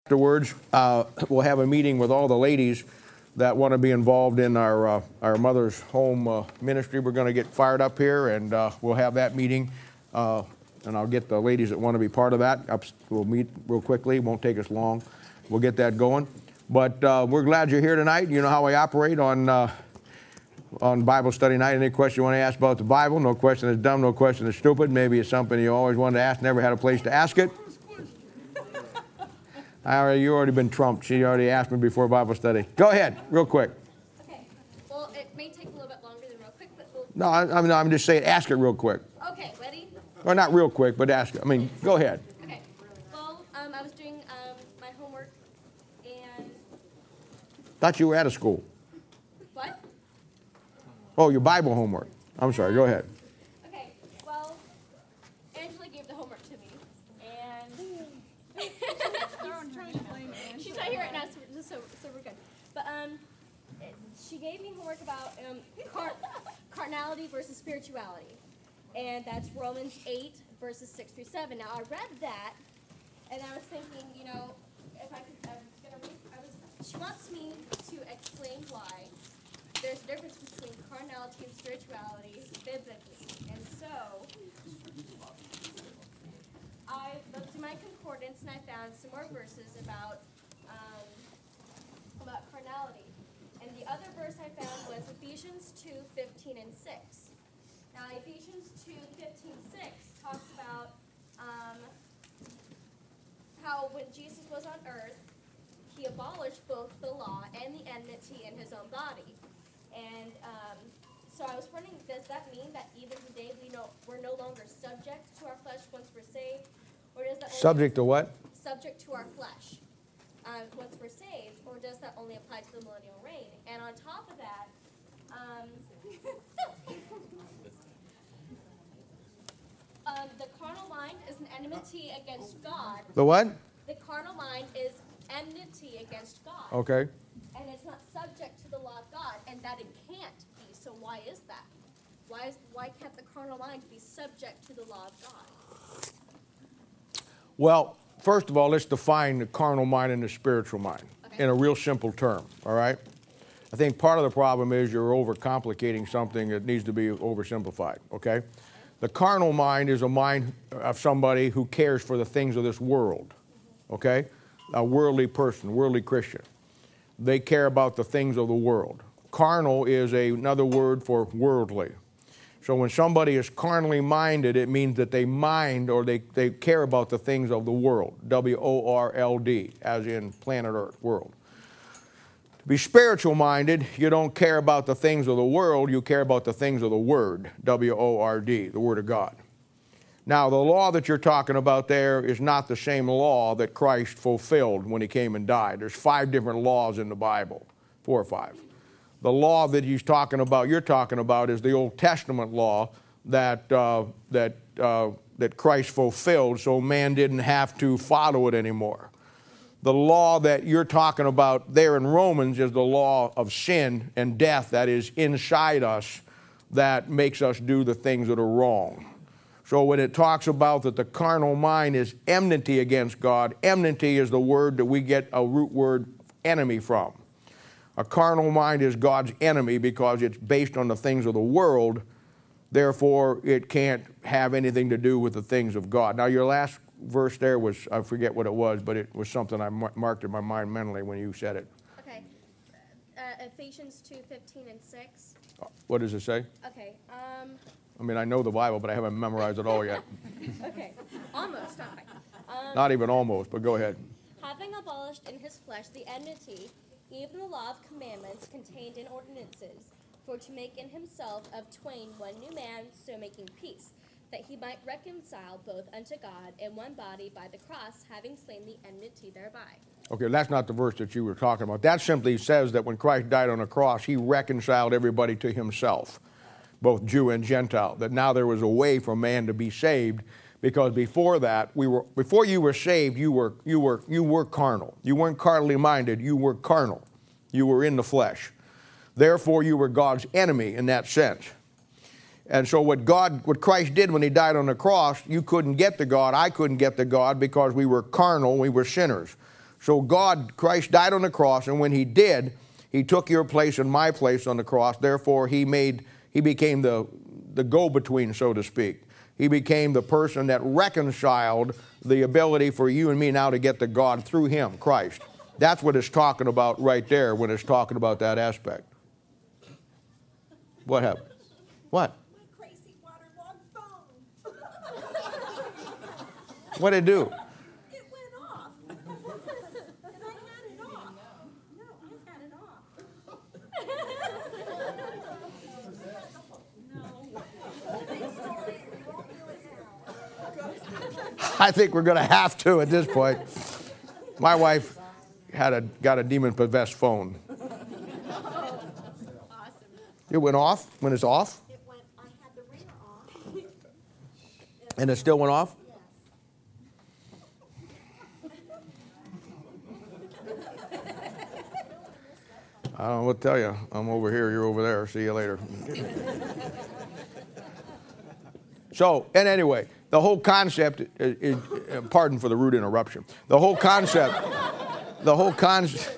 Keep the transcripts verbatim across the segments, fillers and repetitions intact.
Afterwards, uh, we'll have a meeting with all the ladies that want to be involved in our uh, our Mother's Home uh, ministry. We're going to get fired up here, and uh, we'll have that meeting. Uh, and I'll get the ladies that want to be part of that. Up, we'll meet real quickly. It won't take us long. We'll get that going. But uh, we're glad you're here tonight. You know how I operate on uh, on Bible study night. Any question you want to ask about the Bible? No question is dumb. No question is stupid. Maybe it's something you always wanted to ask, never had a place to ask it. I already, you already been trumped. She already asked me before Bible study. Go ahead, real quick. Okay. Well, it may take a little bit longer than real quick, but we'll... No, I, I'm, I'm just saying, ask it real quick. Okay, ready? Or not real quick, but ask it. I mean, go ahead. Okay. Well, um, I was doing um, my homework, and... Thought you were out of school. What? Oh, your Bible homework. I'm sorry, go ahead. Okay, well, Angela gave the homework to me, and... She's not here right now, so, so, so we're good. But um, it, she gave me homework about um, car carnality versus spirituality. And that's Romans eight, verses six through seven. Now, I read that, and I was thinking, you know, if I could, I was going to read, I was, she wants me to explain why there's a difference between carnality and spirituality biblically. And so, I looked in my concordance, and I found some more verses about um, about carnality. And the other verse I found was Ephesians two, fifteen and six. Now, Ephesians two, fifteen, six talks about um, how when Jesus was on earth, he abolished both the law and the enmity in his own body. And um, so I was wondering, does that mean that even today we know we're no longer subject to our flesh once we're saved? Or does that only Subject to what? Subject to our flesh uh, once we're saved, or does that only apply to the millennial reign? And on top of that, um, um, the carnal mind is an enmity against God. The what? The carnal mind is enmity against God. Okay. And it's not subject to the law of God, and that it can't be. So why is that? Why is why can't the carnal mind be subject to the law of God? Well, first of all, let's define the carnal mind and the spiritual mind Okay. in a real simple term, all right? I think part of the problem is you're overcomplicating something that needs to be oversimplified, okay? The carnal mind is a mind of somebody who cares for the things of this world, okay? A worldly person, worldly Christian. They care about the things of the world. Carnal is a, another word for worldly. So when somebody is carnally minded, it means that they mind or they, they care about the things of the world. W O R L D, as in planet Earth, world. To be spiritual minded, you don't care about the things of the world, you care about the things of the Word. W O R D, the Word of God. Now, the law that you're talking about there is not the same law that Christ fulfilled when he came and died. There's five different laws in the Bible, four or five. The law that he's talking about, you're talking about, is the Old Testament law that uh, that uh, that Christ fulfilled, so man didn't have to follow it anymore. The law that you're talking about there in Romans is the law of sin and death that is inside us that makes us do the things that are wrong. So when it talks about that the carnal mind is enmity against God, enmity is the word that we get a root word enemy from. A carnal mind is God's enemy because it's based on the things of the world. Therefore, it can't have anything to do with the things of God. Now, your last verse there was, I forget what it was, but it was something I mar- marked in my mind mentally when you said it. Okay. Uh, Ephesians two, fifteen and six. What does it say? Okay. Um, I mean, I know the Bible, but I haven't memorized it all yet. okay. Almost, not quite. Um, Not even almost, but go ahead. Having abolished in his flesh the enmity, even the law of commandments contained in ordinances, for to make in himself of twain one new man, so making peace, that he might reconcile both unto God in one body by the cross, having slain the enmity thereby. Okay, that's not the verse that you were talking about. That simply says that when Christ died on the cross, he reconciled everybody to himself, both Jew and Gentile, that now there was a way for man to be saved, because before that, we were before you were saved, you were you were you were carnal. You weren't carnally minded, you were carnal. You were in the flesh. Therefore, you were God's enemy in that sense. And so what God, what Christ did when he died on the cross, you couldn't get to God, I couldn't get to God because we were carnal, we were sinners. So God, Christ died on the cross, and when he did, he took your place and my place on the cross. Therefore, he made, he became the, the go-between, so to speak. He became the person that reconciled the ability for you and me now to get to God through him, Christ. That's what it's talking about right there when it's talking about that aspect. What happened? What? My crazy waterlogged phone. What did it do? It went off. And I had it off. No, I had it off. No. Big story. We won't do it now. I think we're going to have to at this point. My wife had a got a demon-possessed phone. Awesome. It went off when it's off, It went, I had the ringer off. and it still went off. Yes. I don't know what to tell you. I'm over here, you're over there. See you later. So, and anyway, the whole concept, is, is, pardon for the rude interruption, the whole concept, the whole concept,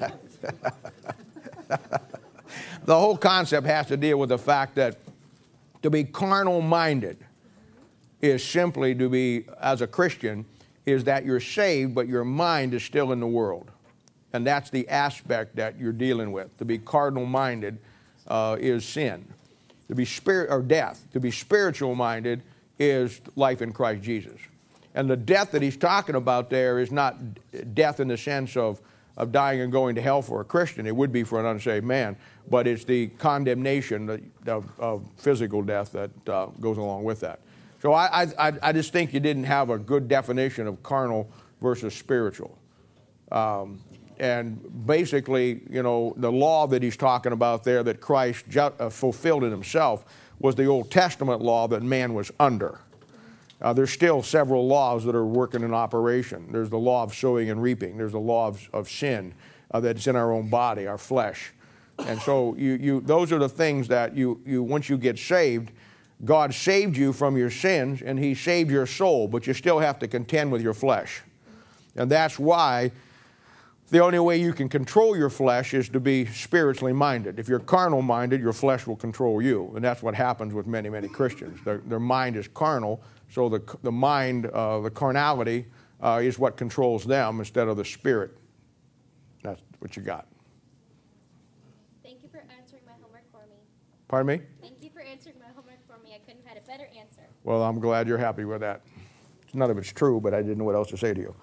the whole concept has to deal with the fact that to be carnal-minded is simply to be, as a Christian, is that you're saved, but your mind is still in the world. And that's the aspect that you're dealing with. To be carnal-minded uh, is sin. To be spirit or death. To be spiritual-minded is life in Christ Jesus. And the death that he's talking about there is not death in the sense of, of dying and going to hell for a Christian. It would be for an unsaved man. But it's the condemnation of, of physical death that uh, goes along with that. So I, I, I just think you didn't have a good definition of carnal versus spiritual. Um, and basically, you know, the law that he's talking about there that Christ ju- uh, fulfilled in himself was the Old Testament law that man was under. Uh, there's still several laws that are working in operation. There's the law of sowing and reaping. There's the law of, of sin uh, that's in our own body, our flesh. And so you, you, those are the things that you, you, once you get saved, God saved you from your sins and he saved your soul, but you still have to contend with your flesh. And that's why the only way you can control your flesh is to be spiritually minded. If you're carnal minded, your flesh will control you. And that's what happens with many, many Christians. Their, their mind is carnal, so the, the mind, uh, the carnality, uh, is what controls them instead of the spirit. That's what you got. Thank you for answering my homework for me. Pardon me? Thank you for answering my homework for me. I couldn't have had a better answer. Well, I'm glad you're happy with that. None of it's true, but I didn't know what else to say to you.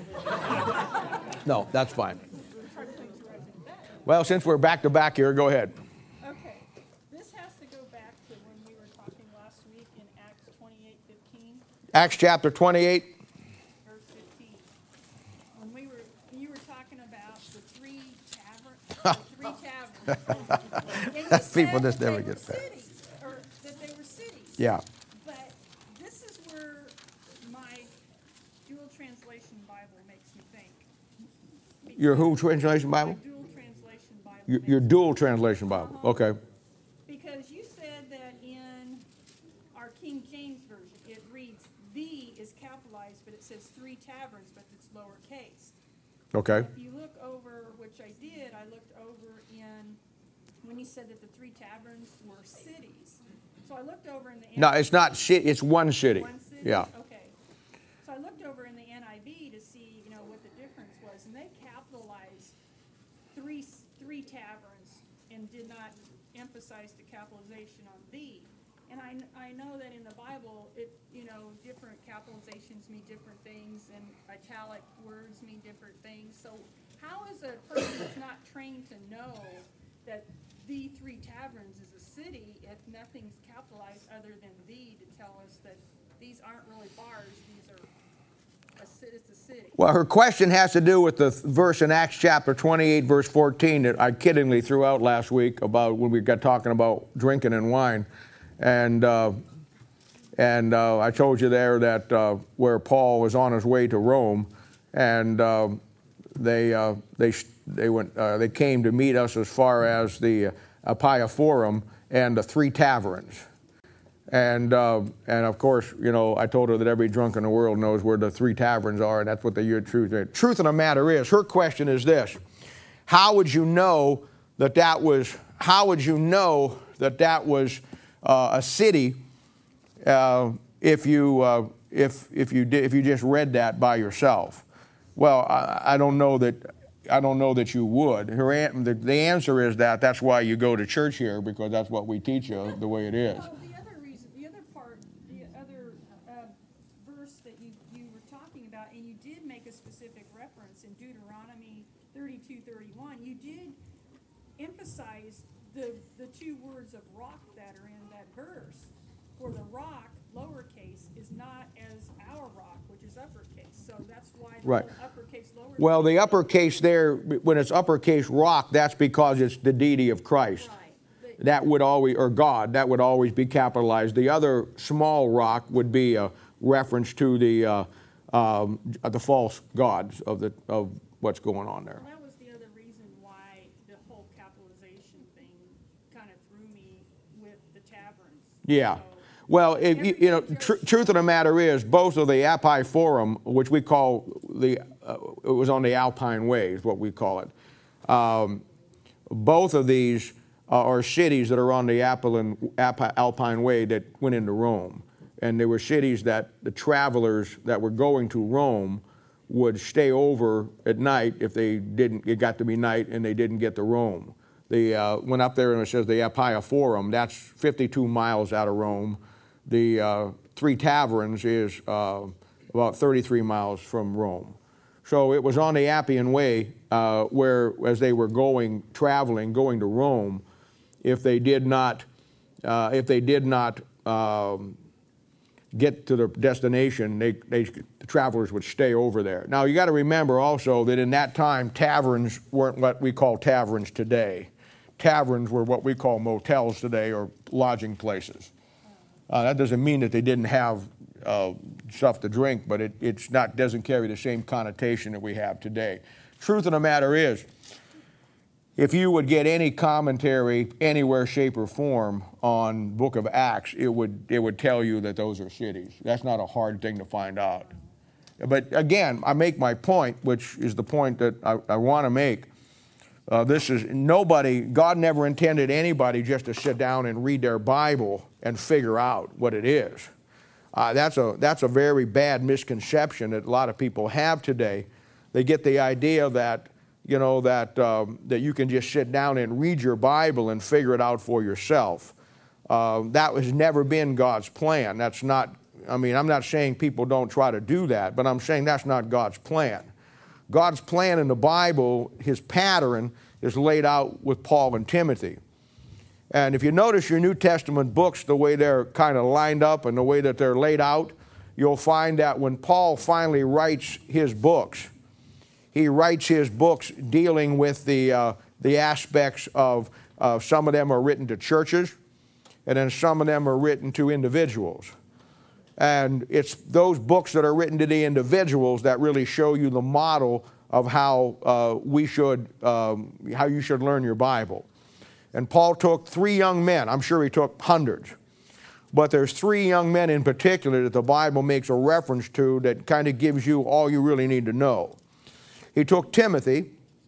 No, that's fine. Well, since we're back to back here, go ahead. Okay, this has to go back to when we were talking last week in Acts twenty-eight fifteen, Acts chapter twenty-eight. verse fifteen. When we were, you were talking about the three taverns, the three taverns. And you said People just that never they were get that. cities, or that they were cities. Yeah. But this is where my dual translation Bible makes me think. Your who translation Bible? My dual translation Bible. Your, makes your me dual translation Bible. Uh-huh. Okay. Because you said that in our King James Version, it reads, "the" is capitalized, but it says three taverns, but it's lowercase. Okay. If you look over, which I did, I looked over in, when he said that the three taverns were cities. So I looked over in the. No, it's not city. It's one city. One city? Yeah. Okay. So I looked over in the N I V to see, you know, what the difference was, and they capitalized three, three taverns and did not emphasize the capitalization on "the." And I, kn- I know that in the Bible, it, you know, different capitalizations mean different things, and italic words mean different things. So how is a person that's not trained to know that the three taverns is a city if nothing's capitalized other than "the" to tell us that these aren't really bars, these are a city, it's a city? Well, her question has to do with the th- verse in Acts chapter twenty-eight, verse fourteen that I kiddingly threw out last week about when we got talking about drinking and wine. And uh, and uh, I told you there that uh, where Paul was on his way to Rome, and uh, they uh, they they went uh, they came to meet us as far as the Apia Forum and the three taverns. And, uh, and of course, you know, I told her that every drunk in the world knows where the three taverns are, and that's what the year truth is. Truth of the matter is, her question is this: how would you know that that was? How would you know that that was uh, a city uh, if you uh, if if you did, if you just read that by yourself? Well, I, I don't know that. I don't know that you would. Her an- the, the answer is that that's why you go to church here, because that's what we teach you the way it is. Well, the other reason, the other part, the other uh, verse that you, you were talking about, and you did make a specific reference in Deuteronomy thirty-two thirty-one, you did emphasize the, the two words of rock that are in that verse. For the rock, lowercase, is not as our rock, which is uppercase. So that's why the Right. whole uppercase, lowercase. Well, the uppercase there, when it's uppercase rock, that's because it's the deity of Christ. Right. But- That would always, or God, that would always be capitalized. The other small rock would be a reference to the uh, um, the false gods of the of what's going on there. Well, that was the other reason why the whole capitalization thing kind of threw me with the taverns. Yeah. So- Well, if, you, you know, tr- truth of the matter is, both of the Appi Forum, which we call the, uh, it was on the Alpine Way, is what we call it. Um, both of these uh, are cities that are on the Alpine, Alpine Way that went into Rome. And they were cities that the travelers that were going to Rome would stay over at night if they didn't, it got to be night and they didn't get to Rome. They uh, went up there and it says the Appian Forum, that's fifty-two miles out of Rome. The uh, Three Taverns is uh, about thirty-three miles from Rome. So it was on the Appian Way uh, where, as they were going, traveling, going to Rome, if they did not, uh, if they did not um, get to their destination, they, they, the travelers would stay over there. Now, you got to remember also that in that time, taverns weren't what we call taverns today. Taverns were what we call motels today, or lodging places. Uh, that doesn't mean that they didn't have uh, stuff to drink, but it it's not doesn't carry the same connotation that we have today. Truth of the matter is, if you would get any commentary anywhere, shape, or form on Book of Acts, it would it would tell you that those are cities. That's not a hard thing to find out. But again, I make my point, which is the point that I, I want to make. Uh, this is nobody, God never intended anybody just to sit down and read their Bible and figure out what it is. Uh, that's a that's a very bad misconception that a lot of people have today. They get the idea that, you know, that um, that you can just sit down and read your Bible and figure it out for yourself. Uh, that has never been God's plan. That's not, I mean, I'm not saying people don't try to do that, but I'm saying that's not God's plan. God's plan in the Bible, his pattern, is laid out with Paul and Timothy. And if you notice your New Testament books, the way they're kind of lined up and the way that they're laid out, you'll find that when Paul finally writes his books, he writes his books dealing with the, uh, the aspects of, uh, some of them are written to churches, and then some of them are written to individuals. And it's those books that are written to the individuals that really show you the model of how uh, we should, um, how you should learn your Bible. And Paul took three young men. I'm sure he took hundreds. But there's three young men in particular that the Bible makes a reference to that kind of gives you all you really need to know. He took Timothy.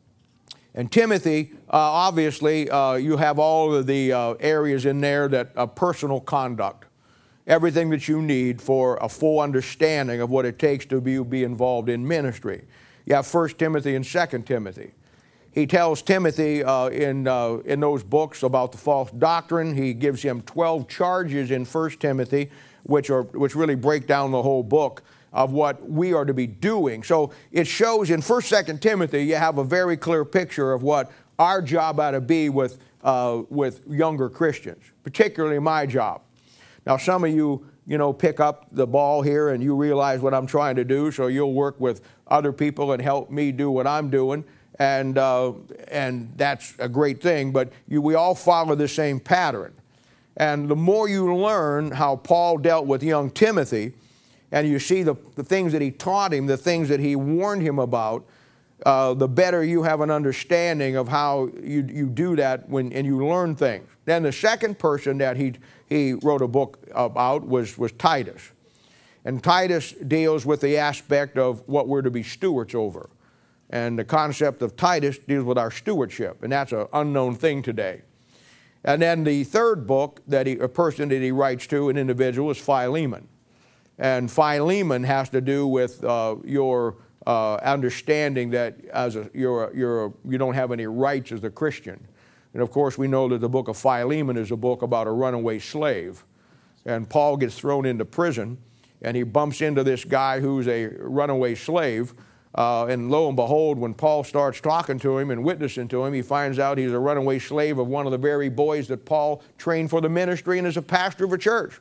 And Timothy, uh, obviously, uh, you have all of the uh, areas in there that uh, personal conduct. Everything that you need for a full understanding of what it takes to be, be involved in ministry. You have First Timothy and Second Timothy. He tells Timothy uh, in, uh, in those books about the false doctrine. He gives him twelve charges in First Timothy, which, are, which really break down the whole book of what we are to be doing. So it shows in First, Second Timothy, you have a very clear picture of what our job ought to be with, uh, with younger Christians, particularly my job. Now, some of you, you know, pick up the ball here and you realize what I'm trying to do, so you'll work with other people and help me do what I'm doing, and uh, and that's a great thing, but you, we all follow the same pattern. And the more you learn how Paul dealt with young Timothy, and you see the, the things that he taught him, the things that he warned him about, uh, the better you have an understanding of how you, you do that when, and you learn things. Then the second person that he, he wrote a book about was, was Titus. And Titus deals with the aspect of what we're to be stewards over. And the concept of Titus deals with our stewardship, and that's an unknown thing today. And then the third book that he, a person that he writes to, an individual, is Philemon. And Philemon has to do with uh, your uh, understanding that as a, you're, you're a, you don't have any rights as a Christian. And of course, we know that the book of Philemon is a book about a runaway slave. And Paul gets thrown into prison, and he bumps into this guy who's a runaway slave. Uh, and lo and behold, when Paul starts talking to him and witnessing to him, he finds out he's a runaway slave of one of the very boys that Paul trained for the ministry and is a pastor of a church.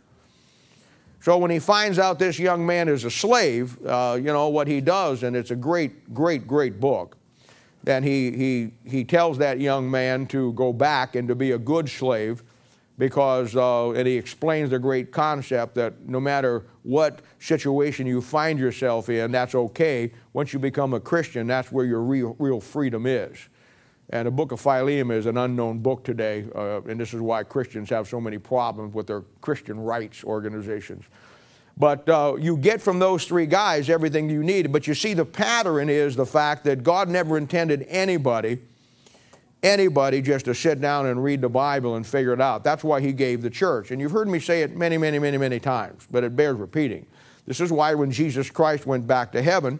So when he finds out this young man is a slave, uh, you know, what he does, and it's a great, great, great book, then he, he, he tells that young man to go back and to be a good slave, because, uh, and he explains the great concept that no matter what situation you find yourself in, that's okay. Once you become a Christian, that's where your real, real freedom is. And the book of Philemon is an unknown book today, uh, and this is why Christians have so many problems with their Christian rights organizations. But uh, you get from those three guys everything you need. But you see, the pattern is the fact that God never intended anybody anybody just to sit down and read the Bible and figure it out. That's why he gave the church. And you've heard me say it many, many, many, many times, but it bears repeating. This is why when Jesus Christ went back to heaven,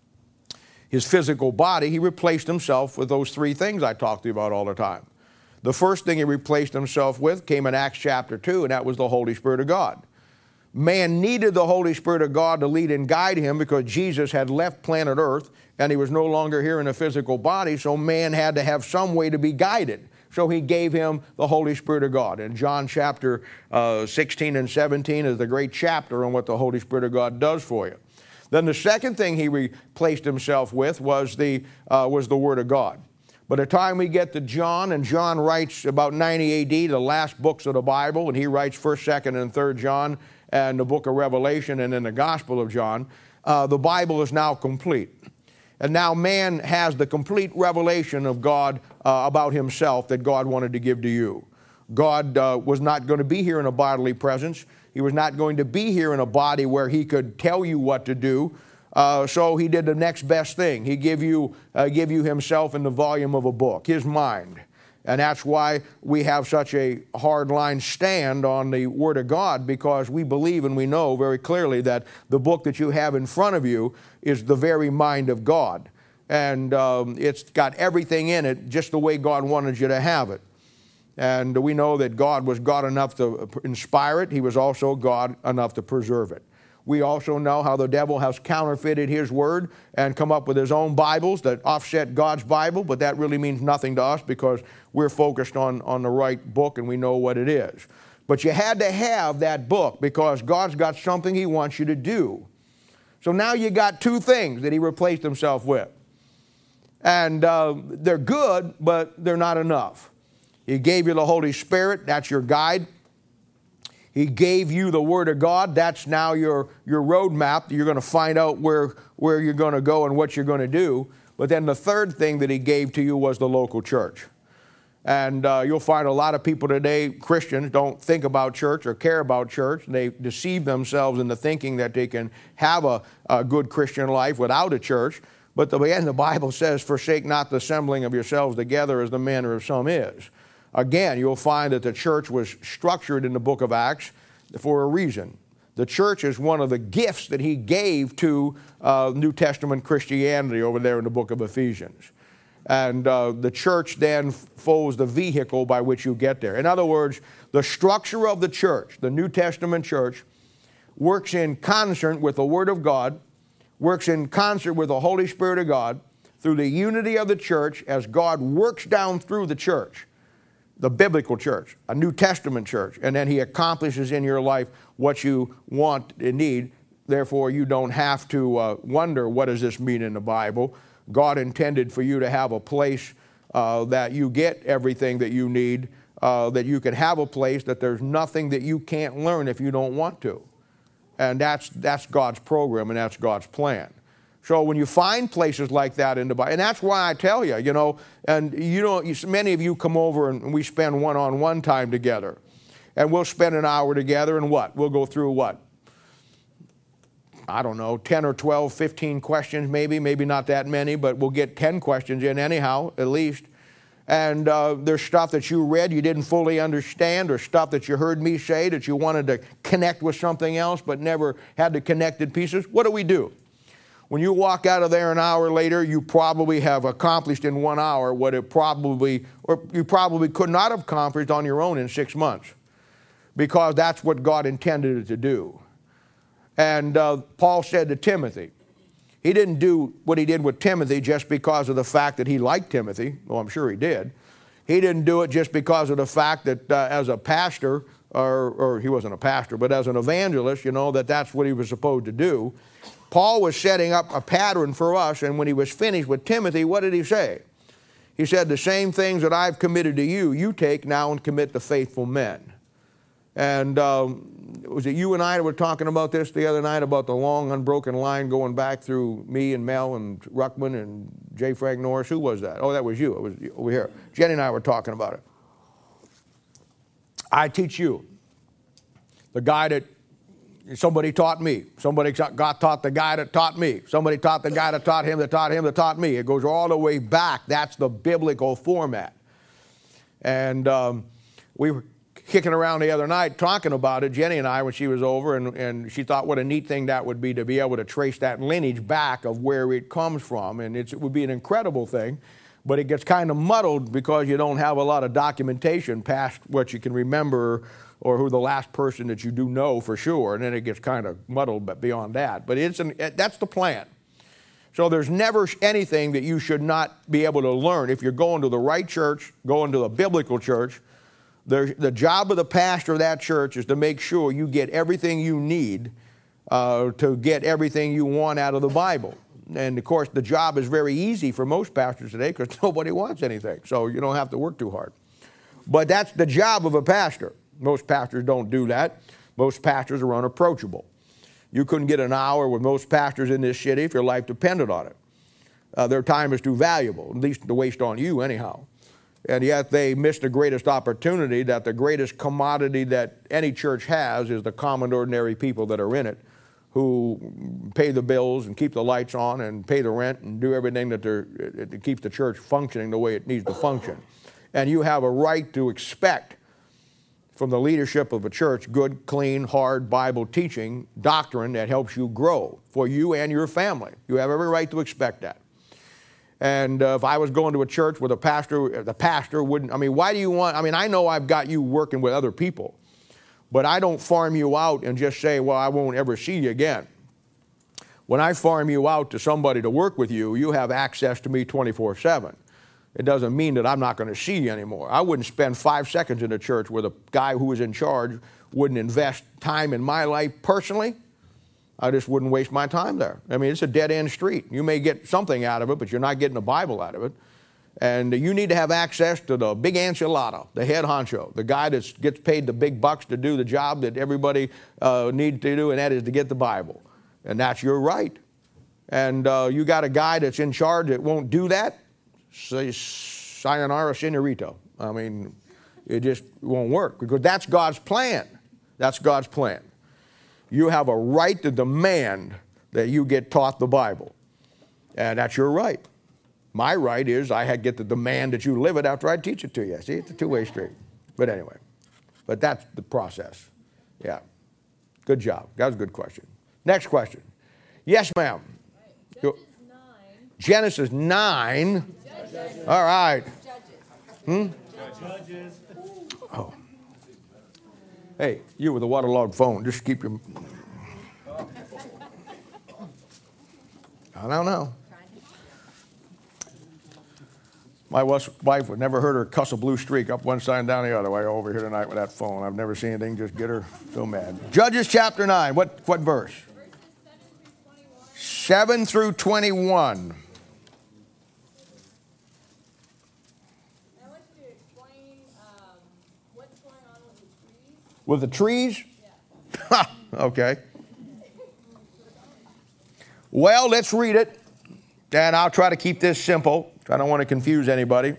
his physical body, he replaced himself with those three things I talked to you about all the time. The first thing he replaced himself with came in Acts chapter two, and that was the Holy Spirit of God. Man needed the Holy Spirit of God to lead and guide him because Jesus had left planet Earth and he was no longer here in a physical body, so man had to have some way to be guided. So he gave him the Holy Spirit of God. And John chapter uh, sixteen and seventeen is the great chapter on what the Holy Spirit of God does for you. Then the second thing he replaced himself with was the, uh, was the Word of God. By the time we get to John, and John writes about ninety A D, the last books of the Bible, and he writes first, second, and third John, and the book of Revelation, and then the Gospel of John, uh, the Bible is now complete. And now man has the complete revelation of God uh, about himself that God wanted to give to you. God uh, was not going to be here in a bodily presence. He was not going to be here in a body where he could tell you what to do. Uh, so he did the next best thing. He gave you, uh, give you himself in the volume of a book, his mind. And that's why we have such a hard-line stand on the Word of God, because we believe and we know very clearly that the book that you have in front of you is the very mind of God. And um, it's got everything in it just the way God wanted you to have it. And we know that God was God enough to inspire it. He was also God enough to preserve it. We also know how the devil has counterfeited his word and come up with his own Bibles that offset God's Bible, but that really means nothing to us because we're focused on, on the right book and we know what it is. But you had to have that book because God's got something he wants you to do. So now you got two things that he replaced himself with. And uh, they're good, but they're not enough. He gave you the Holy Spirit, that's your guide. He gave you the Word of God. That's now your, your roadmap. You're going to find out where, where you're going to go and what you're going to do. But then the third thing that he gave to you was the local church. And uh, you'll find a lot of people today, Christians, don't think about church or care about church. They deceive themselves into thinking that they can have a, a good Christian life without a church. But the end, the Bible says, forsake not the assembling of yourselves together as the manner of some is. Again, you'll find that the church was structured in the book of Acts for a reason. The church is one of the gifts that he gave to uh, New Testament Christianity over there in the book of Ephesians. And uh, the church then folds the vehicle by which you get there. In other words, the structure of the church, the New Testament church, works in concert with the Word of God, works in concert with the Holy Spirit of God, through the unity of the church as God works down through the church. The biblical church, a New Testament church, and then he accomplishes in your life what you want and need. Therefore, you don't have to uh, wonder, what does this mean in the Bible? God intended for you to have a place uh, that you get everything that you need, uh, that you can have a place that there's nothing that you can't learn if you don't want to. And that's, that's God's program and that's God's plan. So when you find places like that in the Bible, and that's why I tell you, you know, and you know, you, many of you come over and we spend one-on-one time together. And we'll spend an hour together and what? We'll go through what? I don't know, ten or twelve, fifteen questions maybe, maybe not that many, but we'll get ten questions in anyhow, at least. And uh, there's stuff that you read you didn't fully understand, or stuff that you heard me say that you wanted to connect with something else but never had the connected pieces. What do we do? When you walk out of there an hour later, you probably have accomplished in one hour what it probably, or you probably could not have accomplished on your own in six months. Because that's what God intended it to do. And uh, Paul said to Timothy, he didn't do what he did with Timothy just because of the fact that he liked Timothy. Well, I'm sure he did. He didn't do it just because of the fact that uh, as a pastor, or, or he wasn't a pastor, but as an evangelist, you know, that that's what he was supposed to do. Paul was setting up a pattern for us, and when he was finished with Timothy, what did he say? He said, the same things that I've committed to you, you take now and commit to faithful men. And um, was it you and I that were talking about this the other night, about the long unbroken line going back through me and Mel and Ruckman and J. Frank Norris? Who was that? Oh, that was you. It was over here. Jenny and I were talking about it. I teach you. The guy that somebody taught me. Somebody got taught the guy that taught me. Somebody taught the guy that taught him that taught him that taught me. It goes all the way back. That's the biblical format. And um, we were kicking around the other night talking about it, Jenny and I, when she was over, and, and she thought what a neat thing that would be to be able to trace that lineage back of where it comes from. And it's, it would be an incredible thing, but it gets kind of muddled because you don't have a lot of documentation past what you can remember or who the last person that you do know for sure, and then it gets kind of muddled but beyond that. But it's an, that's the plan. So there's never anything that you should not be able to learn. If you're going to the right church, going to a biblical church, The, the job of the pastor of that church is to make sure you get everything you need uh, to get everything you want out of the Bible. And, of course, the job is very easy for most pastors today because nobody wants anything, so you don't have to work too hard. But that's the job of a pastor. Most pastors don't do that. Most pastors are unapproachable. You couldn't get an hour with most pastors in this city if your life depended on it. Uh, their time is too valuable, at least to waste on you anyhow. And yet they miss the greatest opportunity, that the greatest commodity that any church has is the common ordinary people that are in it, who pay the bills and keep the lights on and pay the rent and do everything that they're, to keep the church functioning the way it needs to function. And you have a right to expect from the leadership of a church good, clean, hard Bible teaching, doctrine that helps you grow for you and your family. You have every right to expect that. And uh, if I was going to a church where the pastor, the pastor wouldn't, I mean, why do you want, I mean, I know I've got you working with other people, but I don't farm you out and just say, well, I won't ever see you again. When I farm you out to somebody to work with you, you have access to me twenty-four seven. It doesn't mean that I'm not going to see you anymore. I wouldn't spend five seconds in a church where the guy who was in charge wouldn't invest time in my life personally. I just wouldn't waste my time there. I mean, it's a dead-end street. You may get something out of it, but you're not getting the Bible out of it. And you need to have access to the big enchilada, the head honcho, the guy that gets paid the big bucks to do the job that everybody uh, needs to do, and that is to get the Bible. And that's your right. And uh, you got a guy that's in charge that won't do that, say sayonara senorito. I mean, it just won't work because that's God's plan. That's God's plan. You have a right to demand that you get taught the Bible. And that's your right. My right is I get to demand that you live it after I teach it to you. See, it's a two-way street. But anyway, but that's the process. Yeah. Good job. That was a good question. Next question. Yes, ma'am. Judges nine. Genesis nine. Judges. All right. Judges. Hmm? Judges. Oh. Hey, you with a waterlogged phone, just keep your... I don't know. My wife would never heard her cuss a blue streak up one side and down the other way over here tonight with that phone. I've never seen anything just get her so mad. Judges chapter nine, what, what verse? seven through twenty-one. I want you to explain um, what's going on with the trees. With the trees? Yeah. Okay. Well, let's read it, and I'll try to keep this simple. I don't want to confuse anybody.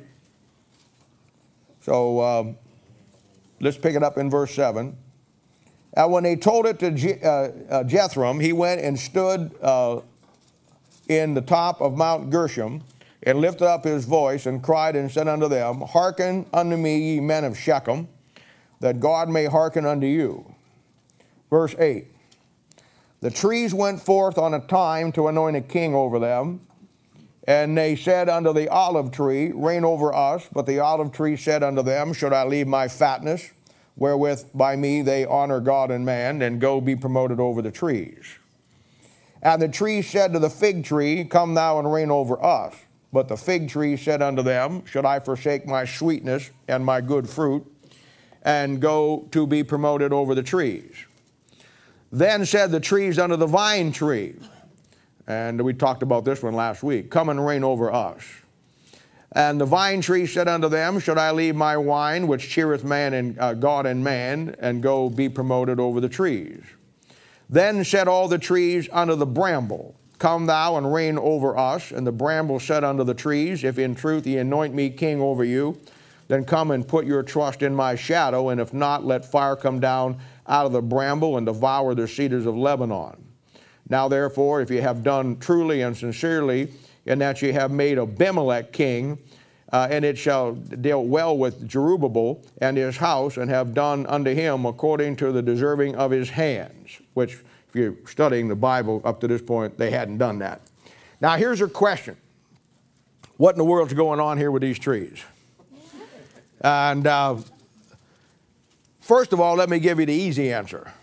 So um, let's pick it up in verse seven. And when they told it to Je- uh, uh, Jethro, he went and stood uh, in the top of Mount Gershom, and lifted up his voice, and cried and said unto them, Hearken unto me, ye men of Shechem, that God may hearken unto you. Verse eight. The trees went forth on a time to anoint a king over them. And they said unto the olive tree, Reign over us. But the olive tree said unto them, Should I leave my fatness, wherewith by me they honor God and man, and go be promoted over the trees? And the tree said to the fig tree, Come thou and reign over us. But the fig tree said unto them, Should I forsake my sweetness and my good fruit, and go to be promoted over the trees? Then said the trees unto the vine tree, and we talked about this one last week, Come and reign over us. And the vine tree said unto them, Should I leave my wine, which cheereth man and uh, God and man, and go be promoted over the trees? Then said all the trees unto the bramble, Come thou and reign over us. And the bramble said unto the trees, If in truth ye anoint me king over you, then come and put your trust in my shadow, and if not, let fire come down out of the bramble and devour the cedars of Lebanon. Now therefore, if ye have done truly and sincerely, in that ye have made Abimelech king, uh, and it shall deal well with Jerubbaal and his house, and have done unto him according to the deserving of his hands, which, if you're studying the Bible up to this point, they hadn't done that. Now here's your question. What in the world's going on here with these trees? And uh, first of all, let me give you the easy answer.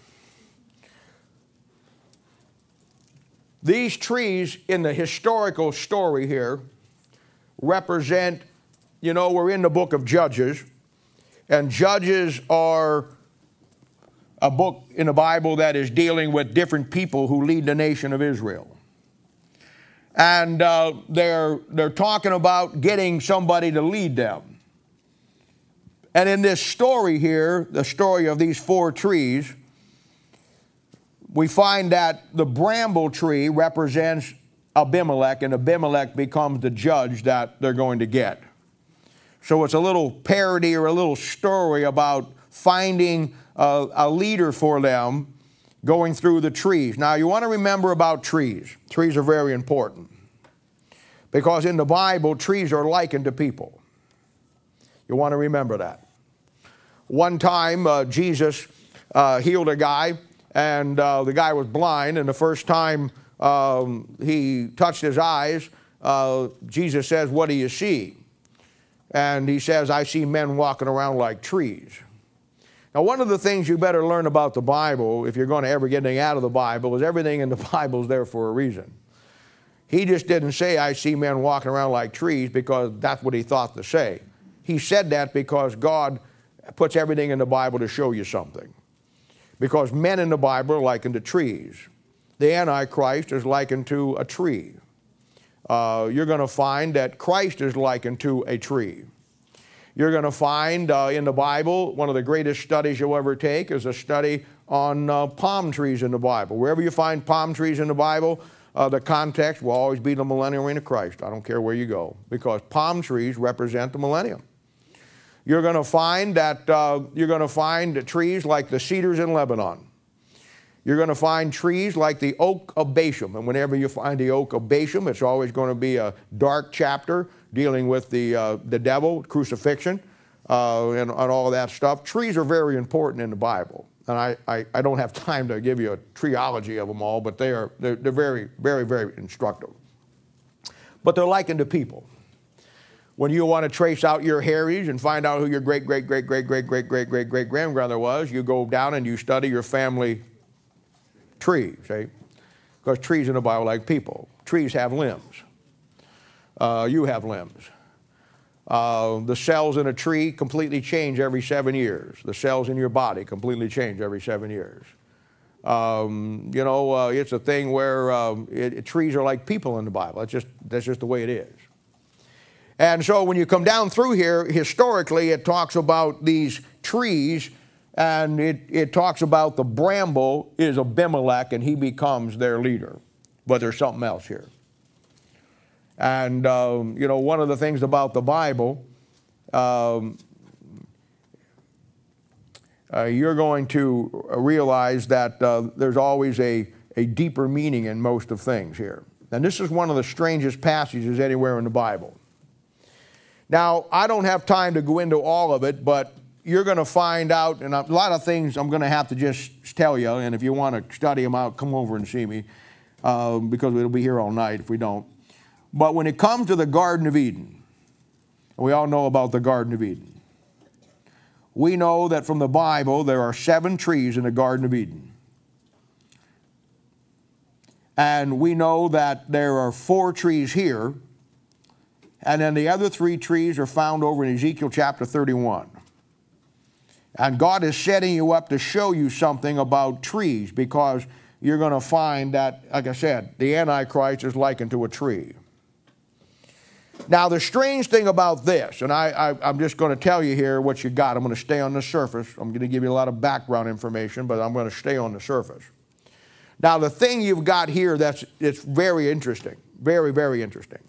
These trees in the historical story here represent, you know, we're in the book of Judges, and Judges are a book in the Bible that is dealing with different people who lead the nation of Israel. And uh, they're, they're talking about getting somebody to lead them. And in this story here, the story of these four trees, we find that the bramble tree represents Abimelech, and Abimelech becomes the judge that they're going to get. So it's a little parody or a little story about finding a, a leader for them going through the trees. Now, you want to remember about trees. Trees are very important because in the Bible, trees are likened to people. You want to remember that. One time, uh, Jesus uh, healed a guy, and uh, the guy was blind, and the first time um, he touched his eyes, uh, Jesus says, What do you see? And he says, I see men walking around like trees. Now, one of the things you better learn about the Bible, if you're going to ever get anything out of the Bible, is everything in the Bible is there for a reason. He just didn't say, I see men walking around like trees, because that's what he thought to say. He said that because God puts everything in the Bible to show you something. Because men in the Bible are likened to trees. The Antichrist is likened to a tree. Uh, you're going to find that Christ is likened to a tree. You're going to find uh, in the Bible, one of the greatest studies you'll ever take is a study on uh, palm trees in the Bible. Wherever you find palm trees in the Bible, uh, the context will always be the millennial reign of Christ. I don't care where you go, because palm trees represent the millennium. You're going to find that uh, you're going to find trees like the cedars in Lebanon. You're going to find trees like the oak of Bashan. And whenever you find the oak of Bashan, it's always going to be a dark chapter dealing with the, uh, the devil, crucifixion, uh, and, and all of that stuff. Trees are very important in the Bible. And I, I, I don't have time to give you a treeology of them all, but they are, they're, they're very, very, very instructive. But they're likened to people. When you want to trace out your heritage and find out who your great, great, great, great, great, great, great, great, great grandmother was, you go down and you study your family tree, see? Because trees in the Bible are like people. Trees have limbs. Uh, you have limbs. Uh, the cells in a tree completely change every seven years. The cells in your body completely change every seven years. Um, you know, uh, it's a thing where um, it, it, trees are like people in the Bible. That's just, that's just the way it is. And so when you come down through here, historically, it talks about these trees, and it, it talks about the bramble is Abimelech, and he becomes their leader. but there's something else here. And, um, you know, one of the things about the Bible, um, uh, you're going to realize that uh, there's always a, a deeper meaning in most of things here. And this is one of the strangest passages anywhere in the Bible. Now, I don't have time to go into all of it, but you're going to find out, and a lot of things I'm going to have to just tell you, and if you want to study them out, come over and see me, uh, because we'll be here all night if we don't. But when it comes to the Garden of Eden, and we all know about the Garden of Eden, we know that from the Bible there are seven trees in the Garden of Eden. And we know that there are four trees here, and then the other three trees are found over in Ezekiel chapter thirty-one. And God is setting you up to show you something about trees, because you're going to find that, like I said, the Antichrist is likened to a tree. Now, the strange thing about this, and I, I, I'm just going to tell you here what you got. I'm going to stay on the surface. I'm going to give you a lot of background information, but I'm going to stay on the surface. Now, the thing you've got here that's it's very interesting, very, very interesting,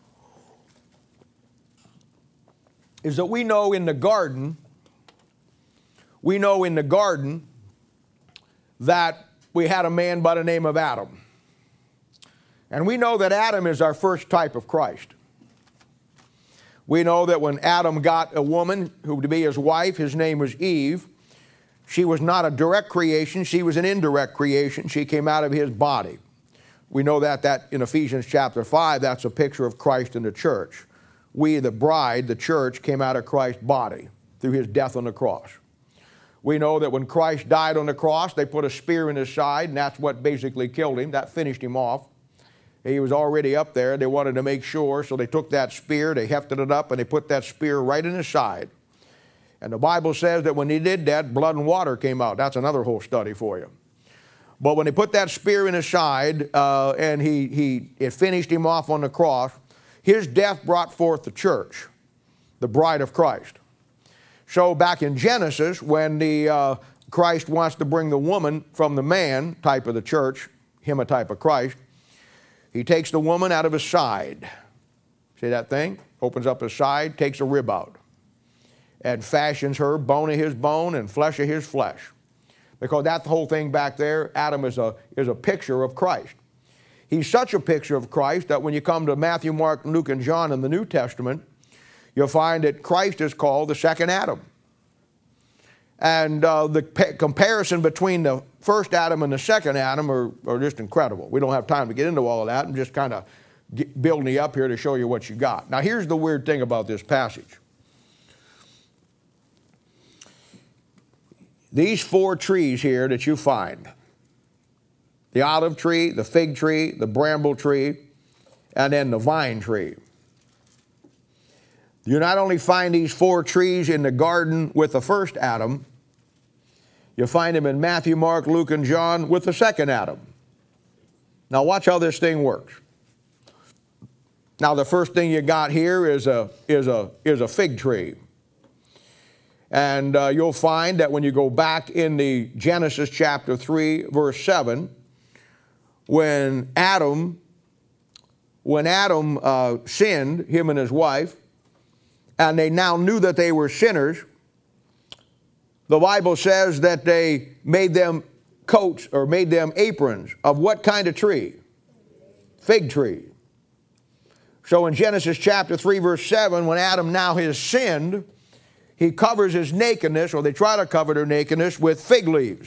is that we know in the garden, we know in the garden that we had a man by the name of Adam. And we know that Adam is our first type of Christ. We know that when Adam got a woman who to be his wife, his name was Eve. She was not a direct creation, she was an indirect creation. She came out of his body. We know that, that in Ephesians chapter five, that's a picture of Christ in the church. We, the bride, the church, came out of Christ's body through his death on the cross. We know that when Christ died on the cross, they put a spear in his side, and that's what basically killed him. That finished him off. He was already up there. They wanted to make sure, so they took that spear, they hefted it up, and they put that spear right in his side. And the Bible says that when he did that, blood and water came out. That's another whole study for you. But when they put that spear in his side, uh, and he, he, it finished him off on the cross, his death brought forth the church, the bride of Christ. So back in Genesis, when the uh, Christ wants to bring the woman from the man type of the church, him a type of Christ, he takes the woman out of his side. See that thing? Opens up his side, takes a rib out, and fashions her bone of his bone and flesh of his flesh. Because that whole thing back there, Adam is a, is a picture of Christ. He's such a picture of Christ that when you come to Matthew, Mark, Luke, and John in the New Testament, you'll find that Christ is called the second Adam. And uh, the comparison between the first Adam and the second Adam are, are just incredible. We don't have time to get into all of that. I'm just kind of building you up here to show you what you got. Now, here's the weird thing about this passage. These four trees here that you find, the olive tree, the fig tree, the bramble tree, and then the vine tree. You not only find these four trees in the garden with the first Adam, you find them in Matthew, Mark, Luke, and John with the second Adam. Now watch how this thing works. Now the first thing you got here is a, is a, is a fig tree. And uh, you'll find that when you go back in the Genesis chapter three, verse seven, when Adam, when Adam uh, sinned, him and his wife, and they now knew that they were sinners, the Bible says that they made them coats or made them aprons of what kind of tree? Fig tree. So in Genesis chapter three, verse seven, when Adam now has sinned, he covers his nakedness, or they try to cover their nakedness, with fig leaves.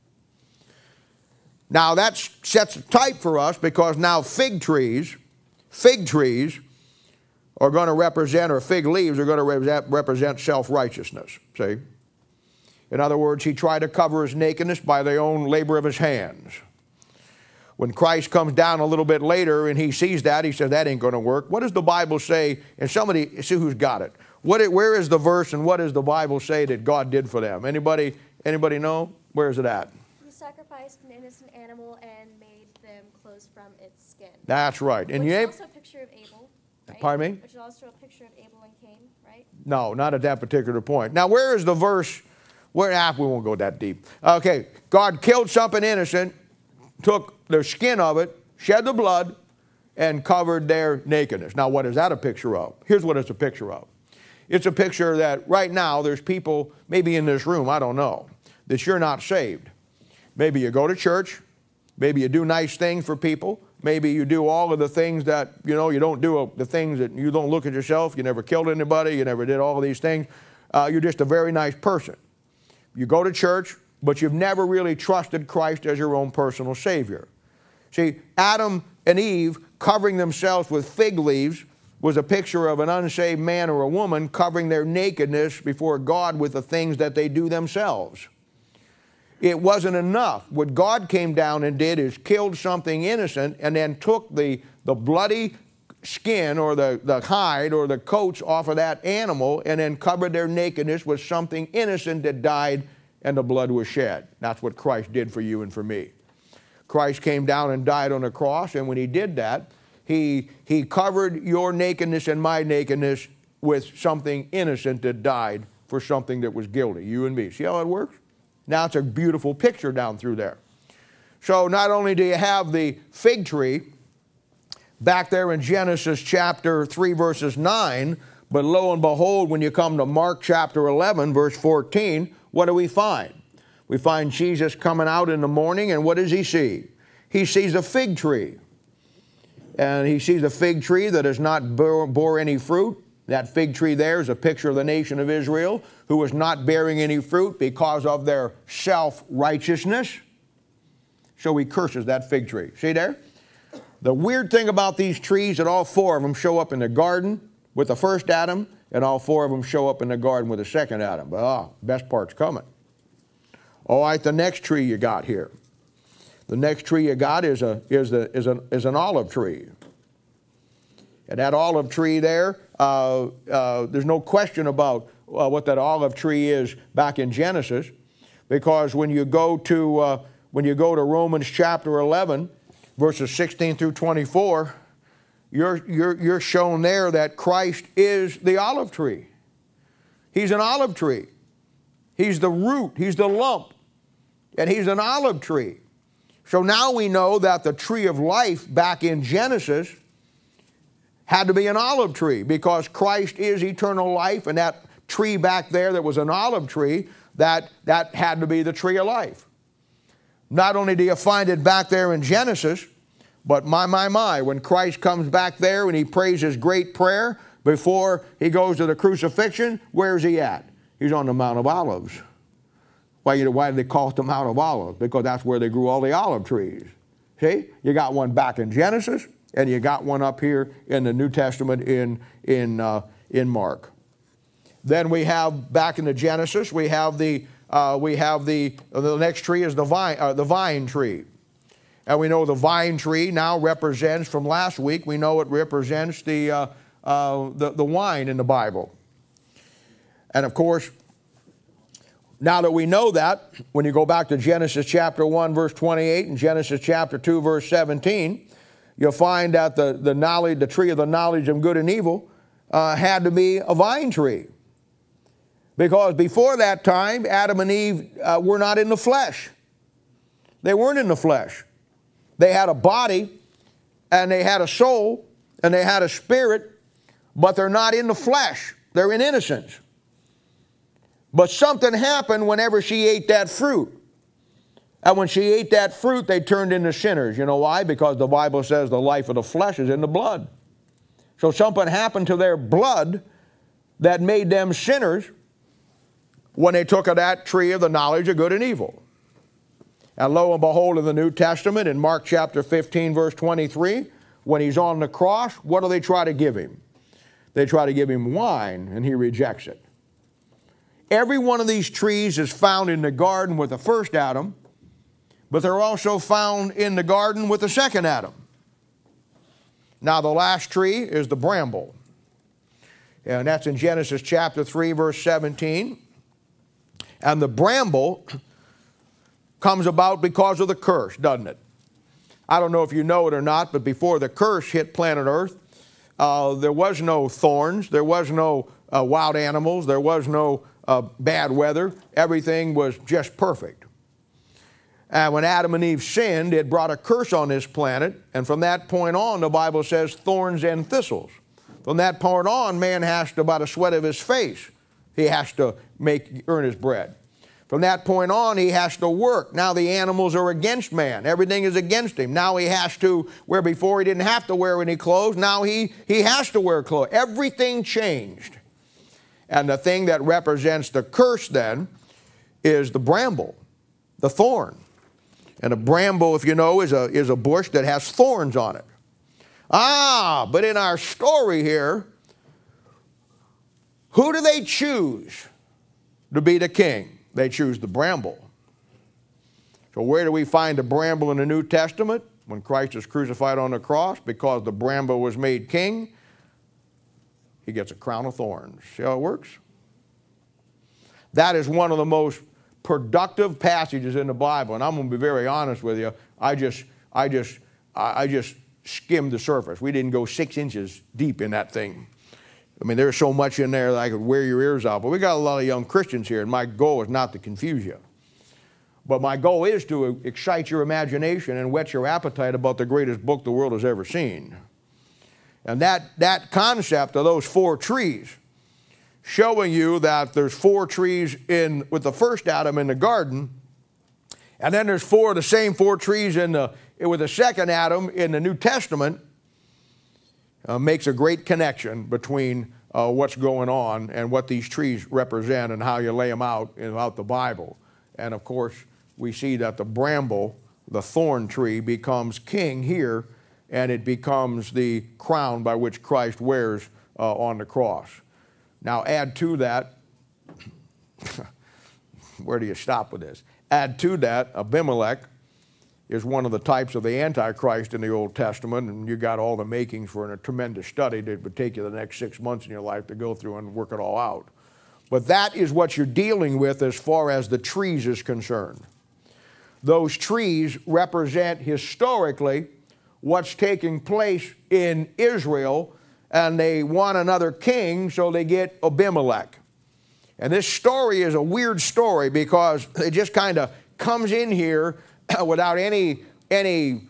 Now that sets a type for us, because now fig trees, fig trees are going to represent, or fig leaves are going to represent, represent self-righteousness, see? In other words, he tried to cover his nakedness by the own labor of his hands. When Christ comes down a little bit later and he sees that, he says, that ain't going to work. What does the Bible say? And somebody, see who's got it. What, where is the verse and what does the Bible say that God did for them? Anybody, anybody know? Where is it at? He sacrificed an innocent animal and made them clothes from its skin. That's right. And Which you is ain't, also a picture of Abel, right? Pardon me? Which is also a picture of Abel and Cain, right? No, not at that particular point. Now, where is the verse? Where, ah, we won't go that deep. Okay, God killed something innocent, took the skin of it, shed the blood, and covered their nakedness. Now, what is that a picture of? Here's what it's a picture of. It's a picture that right now there's people, maybe in this room, I don't know, that you're not saved. Maybe you go to church. Maybe you do nice things for people. Maybe you do all of the things that, you know, you don't do the things that you don't look at yourself. You never killed anybody. You never did all of these things. Uh, you're just a very nice person. You go to church, but you've never really trusted Christ as your own personal Savior. See, Adam and Eve covering themselves with fig leaves was a picture of an unsaved man or a woman covering their nakedness before God with the things that they do themselves. It wasn't enough. What God came down and did is killed something innocent and then took the, the bloody skin or the, the hide or the coats off of that animal and then covered their nakedness with something innocent that died and the blood was shed. That's what Christ did for you and for me. Christ came down and died on the cross, and when he did that, he, he covered your nakedness and my nakedness with something innocent that died for something that was guilty, you and me. See how it works? Now it's a beautiful picture down through there. So not only do you have the fig tree back there in Genesis chapter three, verses nine, but lo and behold, when you come to Mark chapter eleven, verse fourteen, what do we find? We find Jesus coming out in the morning, and what does he see? He sees a fig tree. And he sees a fig tree that has not bore, bore any fruit. That fig tree there is a picture of the nation of Israel, who was not bearing any fruit because of their self-righteousness. So he curses that fig tree. See there? The weird thing about these trees, that all four of them show up in the garden with the first Adam, and all four of them show up in the garden with the second Adam. But ah, best part's coming. All right, the next tree you got here. The next tree you got is, a, is, the, is, an, is an olive tree. And that olive tree there, uh, uh, there's no question about uh, what that olive tree is back in Genesis, because when you go to, uh, when you go to Romans chapter eleven, verses sixteen through twenty-four, you're, you're, you're shown there that Christ is the olive tree. He's an olive tree. He's the root. He's the lump. And he's an olive tree. So now we know that the tree of life back in Genesis had to be an olive tree, because Christ is eternal life, and that tree back there that was an olive tree, that, that had to be the tree of life. Not only do you find it back there in Genesis, but my, my, my, when Christ comes back there and he prays his great prayer before he goes to the crucifixion, where's he at? He's on the Mount of Olives. Why, you know, why do they call it the Mount of Olives? Because that's where they grew all the olive trees. See? You got one back in Genesis, and you got one up here in the New Testament in, in, uh, in Mark. Then we have, back in the Genesis, we have the, uh, we have the, the next tree is the vine, uh, the vine tree. And we know the vine tree now represents, from last week, we know it represents the, uh, uh, the, the wine in the Bible. And of course, now that we know that, when you go back to Genesis chapter one, verse twenty-eight, and Genesis chapter two, verse seventeen, you'll find that the, the, knowledge, the tree of the knowledge of good and evil uh, had to be a vine tree. Because before that time, Adam and Eve uh, were not in the flesh. They weren't in the flesh. They had a body, and they had a soul, and they had a spirit, but they're not in the flesh. They're in innocence. But something happened whenever she ate that fruit. And when she ate that fruit, they turned into sinners. You know why? Because the Bible says the life of the flesh is in the blood. So something happened to their blood that made them sinners when they took of that tree of the knowledge of good and evil. And lo and behold, in the New Testament, in Mark chapter fifteen, verse twenty-three, when he's on the cross, what do they try to give him? They try to give him wine, and he rejects it. Every one of these trees is found in the garden with the first Adam, but they're also found in the garden with the second Adam. Now, the last tree is the bramble. And that's in Genesis chapter three, verse seventeen. And the bramble comes about because of the curse, doesn't it? I don't know if you know it or not, but before the curse hit planet Earth, uh, there was no thorns, there was no uh, wild animals, there was no uh, bad weather. Everything was just perfect. And when Adam and Eve sinned, it brought a curse on this planet. And from that point on, the Bible says thorns and thistles. From that point on, man has to, by the sweat of his face, he has to make, earn his bread. From that point on, he has to work. Now the animals are against man. Everything is against him. Now he has to, where before he didn't have to wear any clothes, now he, he has to wear clothes. Everything changed. And the thing that represents the curse then is the bramble, the thorn. And a bramble, if you know, is a, is a bush that has thorns on it. Ah, but in our story here, who do they choose to be the king? They choose the bramble. So where do we find the bramble in the New Testament? When Christ is crucified on the cross, because the bramble was made king, he gets a crown of thorns. See how it works? That is one of the most productive passages in the Bible, and I'm going to be very honest with you. I just, I just, I just skimmed the surface. We didn't go six inches deep in that thing. I mean, there's so much in there that I could wear your ears out. But we got a lot of young Christians here, and my goal is not to confuse you. But my goal is to excite your imagination and whet your appetite about the greatest book the world has ever seen. And that, that concept of those four trees, showing you that there's four trees in with the first Adam in the garden, and then there's four of the same four trees in the, with the second Adam in the New Testament, uh, makes a great connection between uh, what's going on and what these trees represent and how you lay them out throughout the Bible. And of course, we see that the bramble, the thorn tree, becomes king here, and it becomes the crown by which Christ wears uh, on the cross. Now add to that, where do you stop with this? Add to that, Abimelech is one of the types of the Antichrist in the Old Testament, and you got all the makings for a tremendous study that would take you the next six months in your life to go through and work it all out. But that is what you're dealing with as far as the trees is concerned. Those trees represent historically what's taking place in Israel, and they want another king, so they get Abimelech. And this story is a weird story because it just kind of comes in here without any, any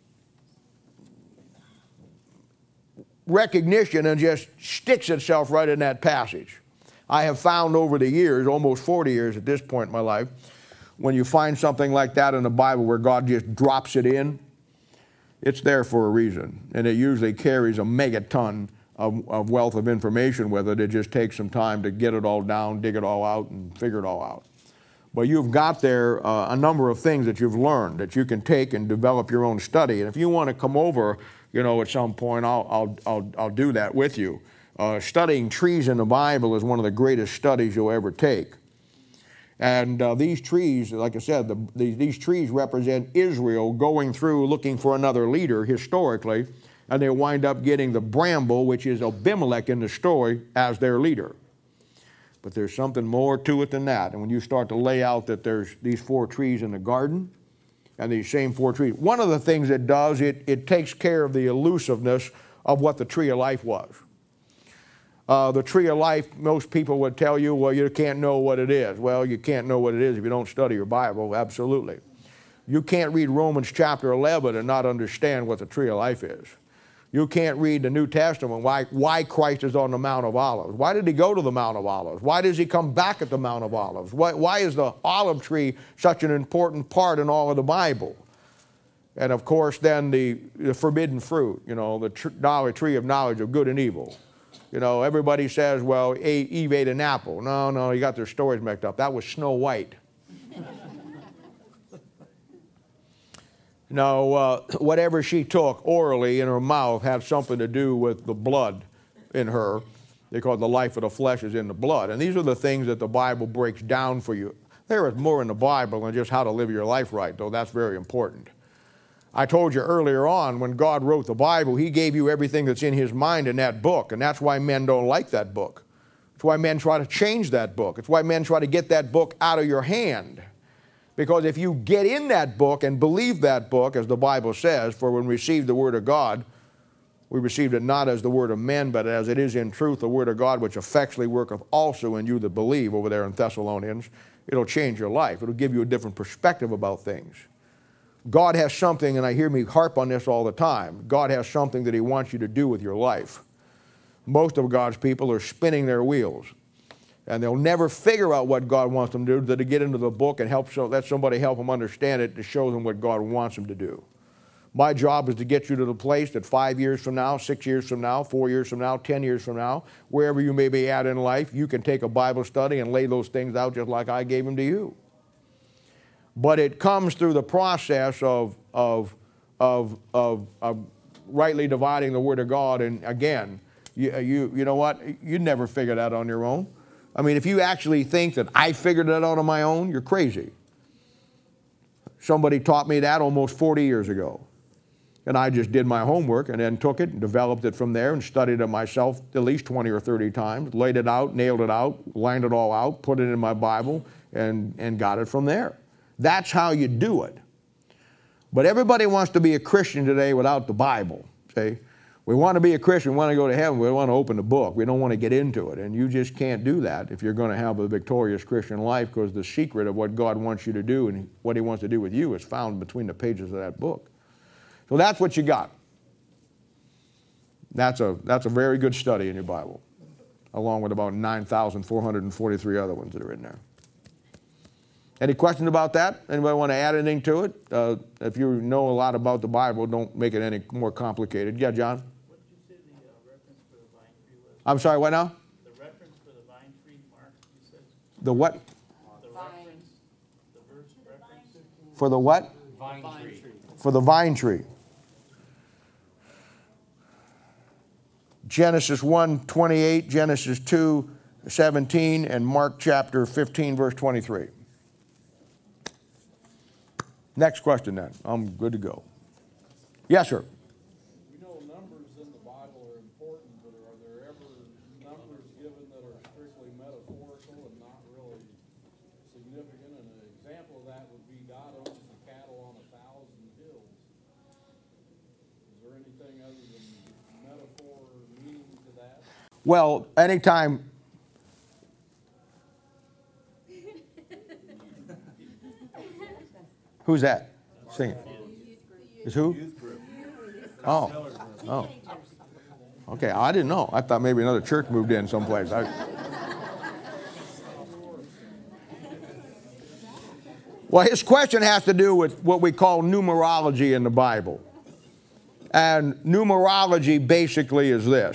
recognition and just sticks itself right in that passage. I have found over the years, almost forty years at this point in my life, when you find something like that in the Bible where God just drops it in, it's there for a reason. And it usually carries a megaton of, of wealth of information with it. It just takes some time to get it all down, dig it all out, and figure it all out. But you've got there uh, a number of things that you've learned that you can take and develop your own study. And if you want to come over, you know, at some point, I'll, I'll, I'll, I'll do that with you. Uh, studying trees in the Bible is one of the greatest studies you'll ever take. And uh, these trees, like I said, the, the, these trees represent Israel going through looking for another leader historically, and they wind up getting the bramble, which is Abimelech in the story, as their leader. But there's something more to it than that. And when you start to lay out that there's these four trees in the garden and these same four trees, one of the things it does, it, it takes care of the elusiveness of what the tree of life was. Uh, the tree of life, most people would tell you, well, you can't know what it is. Well, you can't know what it is if you don't study your Bible, absolutely. You can't read Romans chapter eleven and not understand what the tree of life is. You can't read the New Testament, why, why Christ is on the Mount of Olives. Why did he go to the Mount of Olives? Why does he come back at the Mount of Olives? Why, why is the olive tree such an important part in all of the Bible? And of course, then the, the forbidden fruit, you know, the tr- tree of knowledge of good and evil. You know, everybody says, well, Eve ate an apple. No, no, you got their stories mixed up. That was Snow White. No, uh, whatever she took orally in her mouth had something to do with the blood in her, because the life of the flesh is in the blood. And these are the things that the Bible breaks down for you. There is more in the Bible than just how to live your life right, though that's very important. I told you earlier on, when God wrote the Bible, he gave you everything that's in his mind in that book, and that's why men don't like that book. It's why men try to change that book. It's why men try to get that book out of your hand. Because if you get in that book and believe that book, as the Bible says, for when we received the word of God, we received it not as the word of men, but as it is in truth the word of God, which effectually worketh also in you that believe, over there in Thessalonians. it'll change your life. It'll give you a different perspective about things. God has something, and I hear me harp on this all the time. God has something that he wants you to do with your life. Most of God's people are spinning their wheels, and they'll never figure out what God wants them to do, to get into the book and help so, let somebody help them understand it to show them what God wants them to do. My job is to get you to the place that five years from now, six years from now, four years from now, ten years from now, wherever you may be at in life, you can take a Bible study and lay those things out just like I gave them to you. But it comes through the process of, of, of, of, of rightly dividing the Word of God. And again, you, you, you know what? You'd never figure that on your own. I mean, if you actually think that I figured that out on my own, you're crazy. Somebody taught me that almost forty years ago. And I just did my homework and then took it and developed it from there and studied it myself at least twenty or thirty times, laid it out, nailed it out, lined it all out, put it in my Bible, and, and got it from there. That's how you do it. But everybody wants to be a Christian today without the Bible. See? We want to be a Christian, we want to go to heaven, we want to open the book. We don't want to get into it. And you just can't do that if you're going to have a victorious Christian life, because the secret of what God wants you to do and what he wants to do with you is found between the pages of that book. So that's what you got. That's a, that's a very good study in your Bible, along with about nine thousand four hundred forty-three other ones that are in there. Any questions about that? Anybody want to add anything to it? Uh, if you know a lot about the Bible, don't make it any more complicated. Yeah, John? What did you say the uh, reference for the vine tree was? I'm sorry, what now? The reference for the vine tree, Mark, you said? The what? The reference, the verse reference? For the what? Vine tree. For the vine tree. Genesis one twenty-eight, Genesis two seventeen, and Mark chapter fifteen, verse twenty-three. Next question then. I'm good to go. Yes, sir. We know numbers in the Bible are important, but are there ever numbers given that are strictly metaphorical and not really significant? And an example of that would be God owns the cattle on a thousand hills. Is there anything other than metaphor or meaning to that? Well, anytime. Who's that? Singing. Is who? Oh. Oh. Okay, I didn't know. I thought maybe another church moved in someplace. I... Well, his question has to do with what we call numerology in the Bible. And numerology basically is this.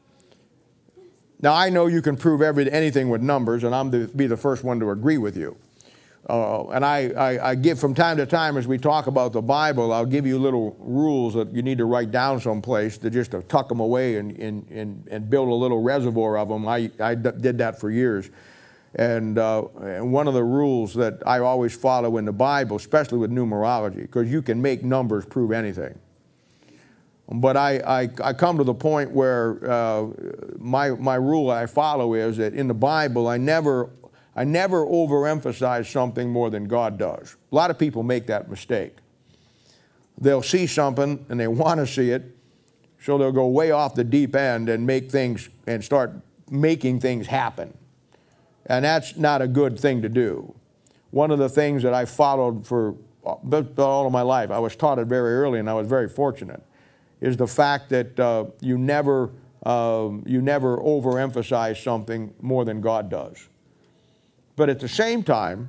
Now, I know you can prove every, anything with numbers, and I'm to be the first one to agree with you. Uh, and I, I, I give from time to time, as we talk about the Bible, I'll give you little rules that you need to write down someplace to just to tuck them away and, and, and, and build a little reservoir of them. I, I d- did that for years. And, uh, and one of the rules that I always follow in the Bible, especially with numerology, because you can make numbers prove anything. But I, I, I come to the point where uh, my, my rule I follow is that in the Bible, I never... I never overemphasize something more than God does. A lot of people make that mistake. They'll see something and they want to see it, so they'll go way off the deep end and make things and start making things happen. And that's not a good thing to do. One of the things that I followed for all of my life, I was taught it very early and I was very fortunate, is the fact that uh, you never, uh, you never overemphasize something more than God does. But at the same time,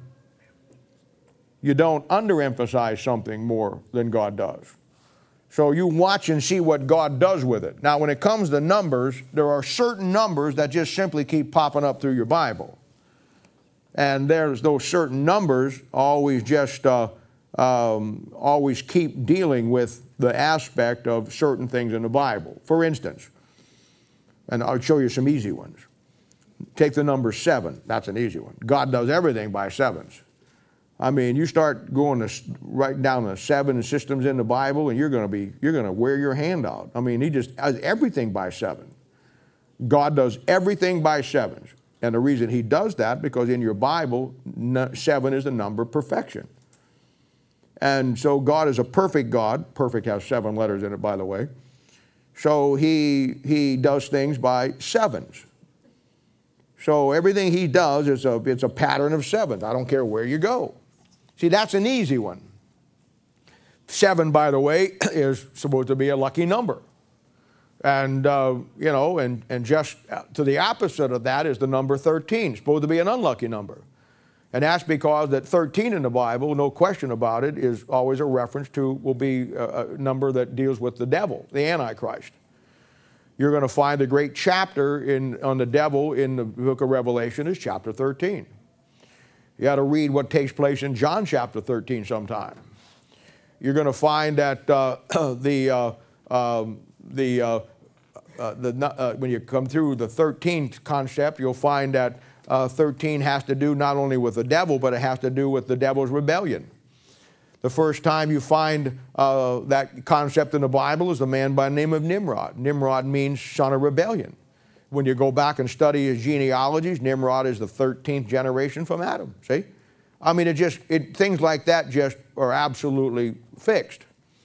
you don't underemphasize something more than God does. So you watch and see what God does with it. Now, when it comes to numbers, there are certain numbers that just simply keep popping up through your Bible. And there's those certain numbers always just uh, um, always keep dealing with the aspect of certain things in the Bible. For instance, and I'll show you some easy ones. Take the number seven. That's an easy one. God does everything by sevens. I mean, you start going to write down the seven systems in the Bible, and you're going to be you're going to wear your hand out. I mean, he just does everything by seven. God does everything by sevens, and the reason he does that because in your Bible, seven is the number of perfection. And so God is a perfect God. Perfect has seven letters in it, by the way. So he he does things by sevens. So everything he does is a, it's a pattern of sevens. I don't care where you go. See, that's an easy one. Seven, by the way, is supposed to be a lucky number. And, uh, you know, and, and just to the opposite of that is the number thirteen, supposed to be an unlucky number. And that's because that thirteen in the Bible, no question about it, is always a reference to, will be a, a number that deals with the devil, the Antichrist. You're going to find the great chapter in, on the devil in the book of Revelation is chapter thirteen. You got to read what takes place in John chapter thirteen sometime. You're going to find that uh, the, uh, um, the, uh, uh, the uh, when you come through the thirteenth concept, you'll find that uh, thirteen has to do not only with the devil, but it has to do with the devil's rebellion. The first time you find uh, that concept in the Bible is a man by the name of Nimrod. Nimrod means son of rebellion. When you go back and study his genealogies, Nimrod is the thirteenth generation from Adam. See? I mean, it just, it, things like that just are absolutely fixed.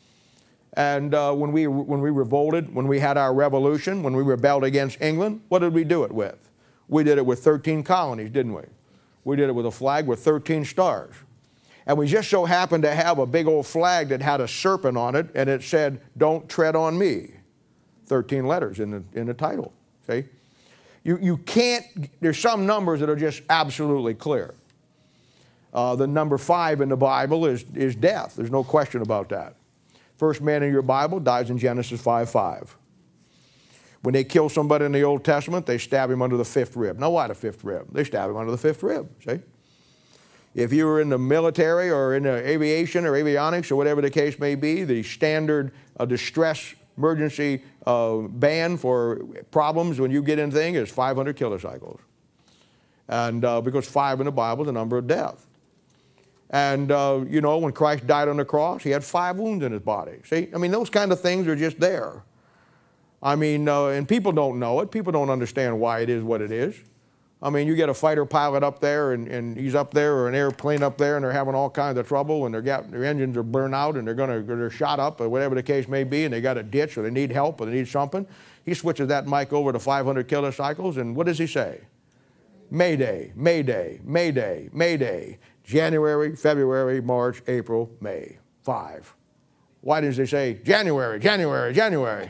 And uh, when, we, when we revolted, when we had our revolution, when we rebelled against England, what did we do it with? We did it with thirteen colonies, didn't we? We did it with a flag with thirteen stars. And we just so happened to have a big old flag that had a serpent on it, and it said, "Don't tread on me." thirteen letters in the, in the title, see? You, you can't, there's some numbers that are just absolutely clear. Uh, the number five in the Bible is, is death. There's no question about that. First man in your Bible dies in Genesis five five. When they kill somebody in the Old Testament, they stab him under the fifth rib. Now, why the fifth rib? They stab him under the fifth rib, see? If you were in the military or in the aviation or avionics or whatever the case may be, the standard uh, distress emergency uh, ban for problems when you get in thing is five hundred kilocycles. And uh, because five in the Bible is the number of death. And, uh, you know, when Christ died on the cross, he had five wounds in his body. See, I mean, those kind of things are just there. I mean, uh, and people don't know it. People don't understand why it is what it is. I mean, you get a fighter pilot up there, and, and he's up there, or an airplane up there, and they're having all kinds of trouble, and got, their engines are burned out, and they're going to they're shot up, or whatever the case may be, and they got a ditch, or they need help, or they need something. He switches that mic over to five hundred kilocycles, and what does he say? Mayday, Mayday, Mayday, Mayday. January, February, March, April, May. Five. Why does he say January, January, January?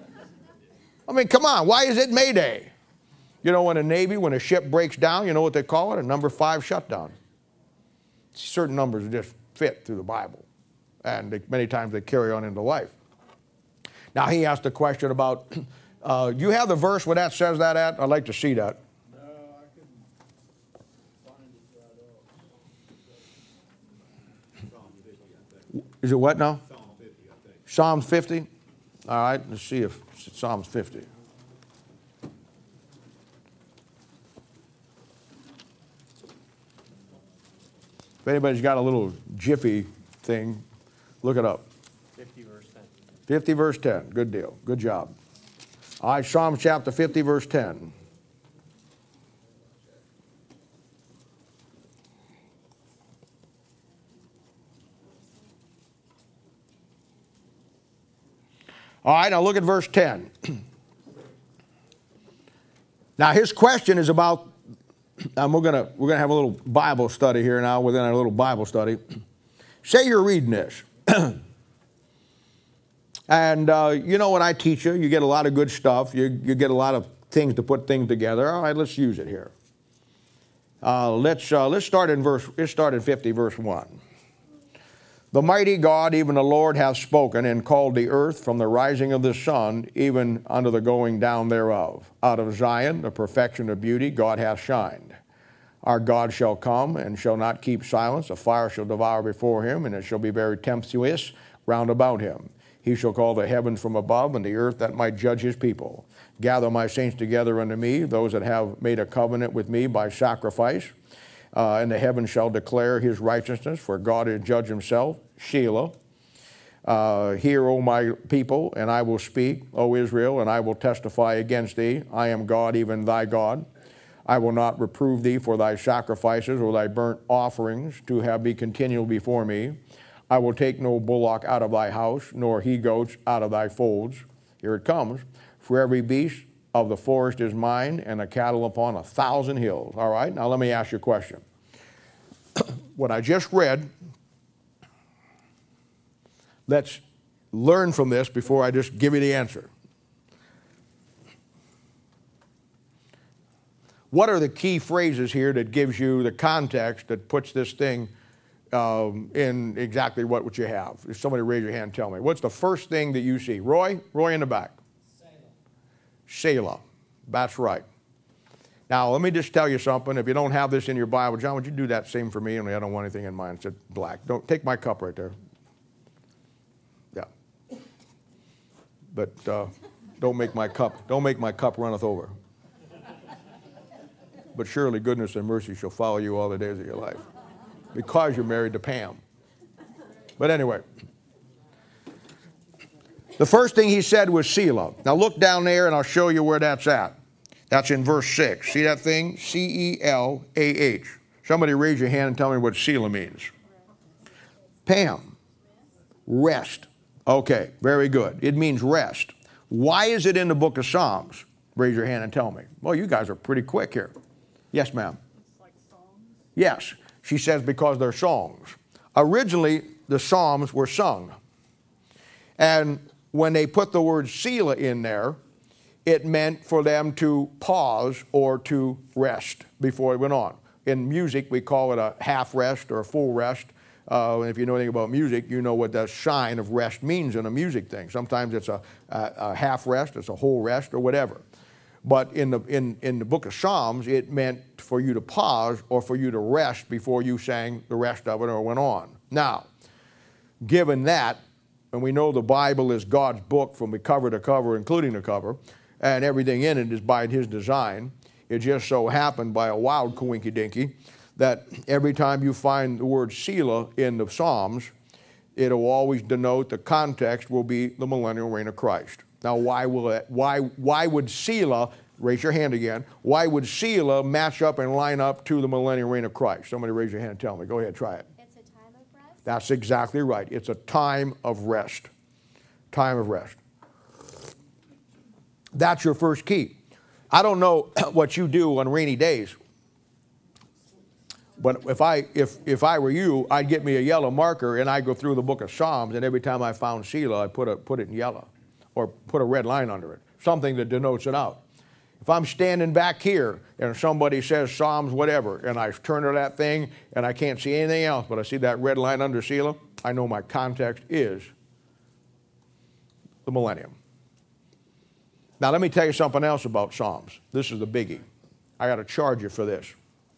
I mean, come on, why is it Mayday? You know, in the Navy, when a ship breaks down, you know what they call it? A number five shutdown. Certain numbers just fit through the Bible. And they, many times they carry on into life. Now, he asked a question about, uh, you have the verse where that says that at? I'd like to see that. No, I couldn't find it right off. Is it what now? Psalm fifty, I think. Psalms fifty? All right, let's see if it's Psalms fifty. If anybody's got a little Jiffy thing, look it up. Fifty verse ten. fifty verse ten, good deal, good job. All right, Psalms chapter fifty verse ten. All right, now look at verse ten. Now his question is about, and we're gonna we're gonna have a little Bible study here now within our little Bible study. Say you're reading this, and uh, you know when I teach you, you get a lot of good stuff. You you get a lot of things to put things together. All right, let's use it here. Uh, let's uh, let's start in verse. Let's start in fifty verse one. The mighty God, even the Lord, hath spoken and called the earth from the rising of the sun, even unto the going down thereof. Out of Zion, the perfection of beauty, God hath shined. Our God shall come and shall not keep silence. A fire shall devour before him, and it shall be very tempestuous round about him. He shall call the heavens from above, and the earth that might judge his people. Gather my saints together unto me, those that have made a covenant with me by sacrifice. Uh, and the heavens shall declare his righteousness, for God is judge himself. Shelah. Uh, Hear, O my people, and I will speak, O Israel, and I will testify against thee. I am God, even thy God. I will not reprove thee for thy sacrifices or thy burnt offerings to have be continual before me. I will take no bullock out of thy house, nor he goats out of thy folds. Here it comes. For every beast of the forest is mine, and the cattle upon a thousand hills. All right, now let me ask you a question. What I just read, let's learn from this before I just give you the answer. What are the key phrases here that gives you the context that puts this thing um, in exactly what, what you have? If somebody raise your hand and tell me. What's the first thing that you see? Roy? Roy in the back. Selah. Selah. That's right. Now, let me just tell you something. If you don't have this in your Bible, John, would you do that same for me? Only I don't want anything in mine. It's black. Don't take my cup right there. Yeah. But uh, don't make my cup, don't make my cup runneth over. But surely goodness and mercy shall follow you all the days of your life, because you're married to Pam. But anyway, the first thing he said was Selah. Now look down there and I'll show you where that's at. That's in verse six. See that thing? C E L A H. Somebody raise your hand and tell me what Selah means. Pam. Rest. Okay, very good. It means rest. Why is it in the book of Psalms? Raise your hand and tell me. Well, you guys are pretty quick here. Yes, ma'am. It's like songs. Yes. She says because they're songs. Originally, the Psalms were sung. And when they put the word Selah in there, it meant for them to pause or to rest before it went on. In music, we call it a half rest or a full rest. Uh, and if you know anything about music, you know what that sign of rest means in a music thing. Sometimes it's a, a, a half rest, it's a whole rest, or whatever. But in the, in, in the book of Psalms, it meant for you to pause or for you to rest before you sang the rest of it or went on. Now, given that, and we know the Bible is God's book from the cover to cover, including the cover, and everything in it is by his design, it just so happened by a wild coinky-dinky that every time you find the word Selah in the Psalms, it'll always denote the context will be the millennial reign of Christ. Now, why will it, why, why would Selah, raise your hand again, why would Selah match up and line up to the millennial reign of Christ? Somebody raise your hand and tell me. Go ahead, try it. It's a time of rest. That's exactly right. It's a time of rest. Time of rest. That's your first key. I don't know what you do on rainy days, but if I, if, if I were you, I'd get me a yellow marker and I'd go through the book of Psalms, and every time I found Selah, I'd put, a, put it in yellow or put a red line under it, something that denotes it out. If I'm standing back here and somebody says Psalms whatever, and I turn to that thing and I can't see anything else, but I see that red line under Selah, I know my context is the millennium. Now, let me tell you something else about Psalms. This is the biggie. I got to charge you for this.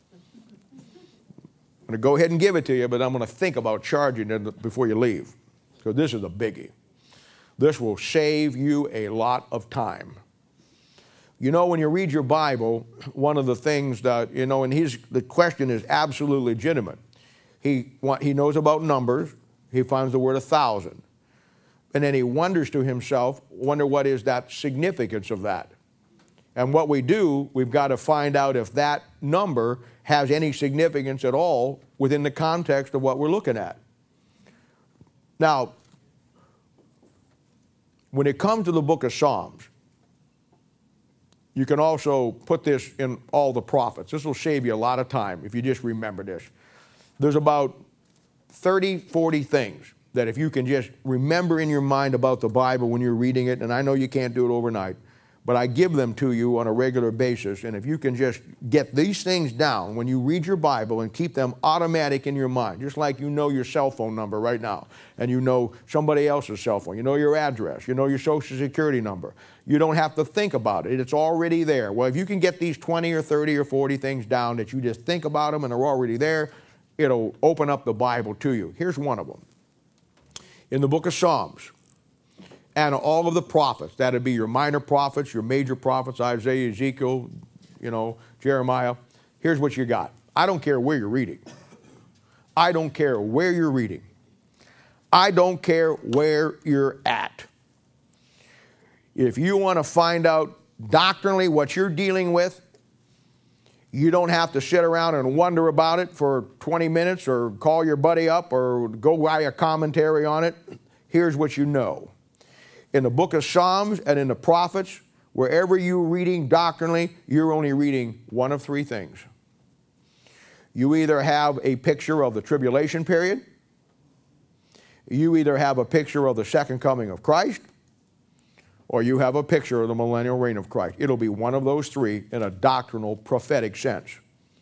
I'm going to go ahead and give it to you, but I'm going to think about charging it before you leave. So this is a biggie. This will save you a lot of time. You know, when you read your Bible, one of the things that, you know, and he's, the question is absolutely legitimate. He, he knows about numbers. He finds the word a thousand. And then he wonders to himself, wonder what is that significance of that? And what we do, we've got to find out if that number has any significance at all within the context of what we're looking at. Now, when it comes to the book of Psalms, you can also put this in all the prophets. This will save you a lot of time if you just remember this. There's about thirty, forty things that if you can just remember in your mind about the Bible when you're reading it, and I know you can't do it overnight, but I give them to you on a regular basis, and if you can just get these things down when you read your Bible and keep them automatic in your mind, just like you know your cell phone number right now, and you know somebody else's cell phone, you know your address, you know your social security number. You don't have to think about it. It's already there. Well, if you can get these twenty or thirty or forty things down that you just think about them and they're already there, it'll open up the Bible to you. Here's one of them. In the book of Psalms, and all of the prophets, that'd be your minor prophets, your major prophets, Isaiah, Ezekiel, you know, Jeremiah. Here's what you got. I don't care where you're reading. I don't care where you're reading. I don't care where you're at. If you want to find out doctrinally what you're dealing with, you don't have to sit around and wonder about it for twenty minutes or call your buddy up or go buy a commentary on it. Here's what you know. In the book of Psalms and in the prophets, wherever you're reading doctrinally, you're only reading one of three things. You either have a picture of the tribulation period, you either have a picture of the second coming of Christ, or you have a picture of the millennial reign of Christ. It'll be one of those three in a doctrinal, prophetic sense.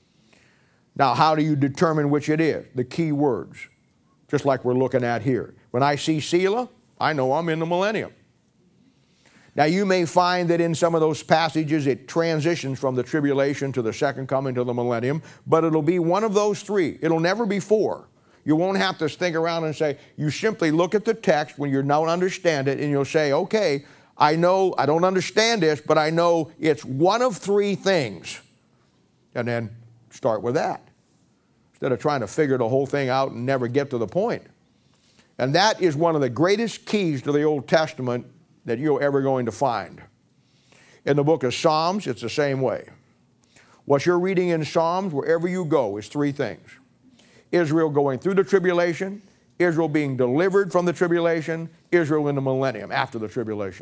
Now, how do you determine which it is? The key words, just like we're looking at here. When I see Selah, I know I'm in the millennium. Now, you may find that in some of those passages it transitions from the tribulation to the second coming to the millennium, but it'll be one of those three. It'll never be four. You won't have to think around and say, you simply look at the text when you don't understand it and you'll say, okay, I know, I don't understand this, but I know it's one of three things. And then start with that, instead of trying to figure the whole thing out and never get to the point. And that is one of the greatest keys to the Old Testament that you're ever going to find. In the book of Psalms, it's the same way. What you're reading in Psalms, wherever you go, is three things. Israel going through the tribulation, Israel being delivered from the tribulation, Israel in the millennium after the tribulation.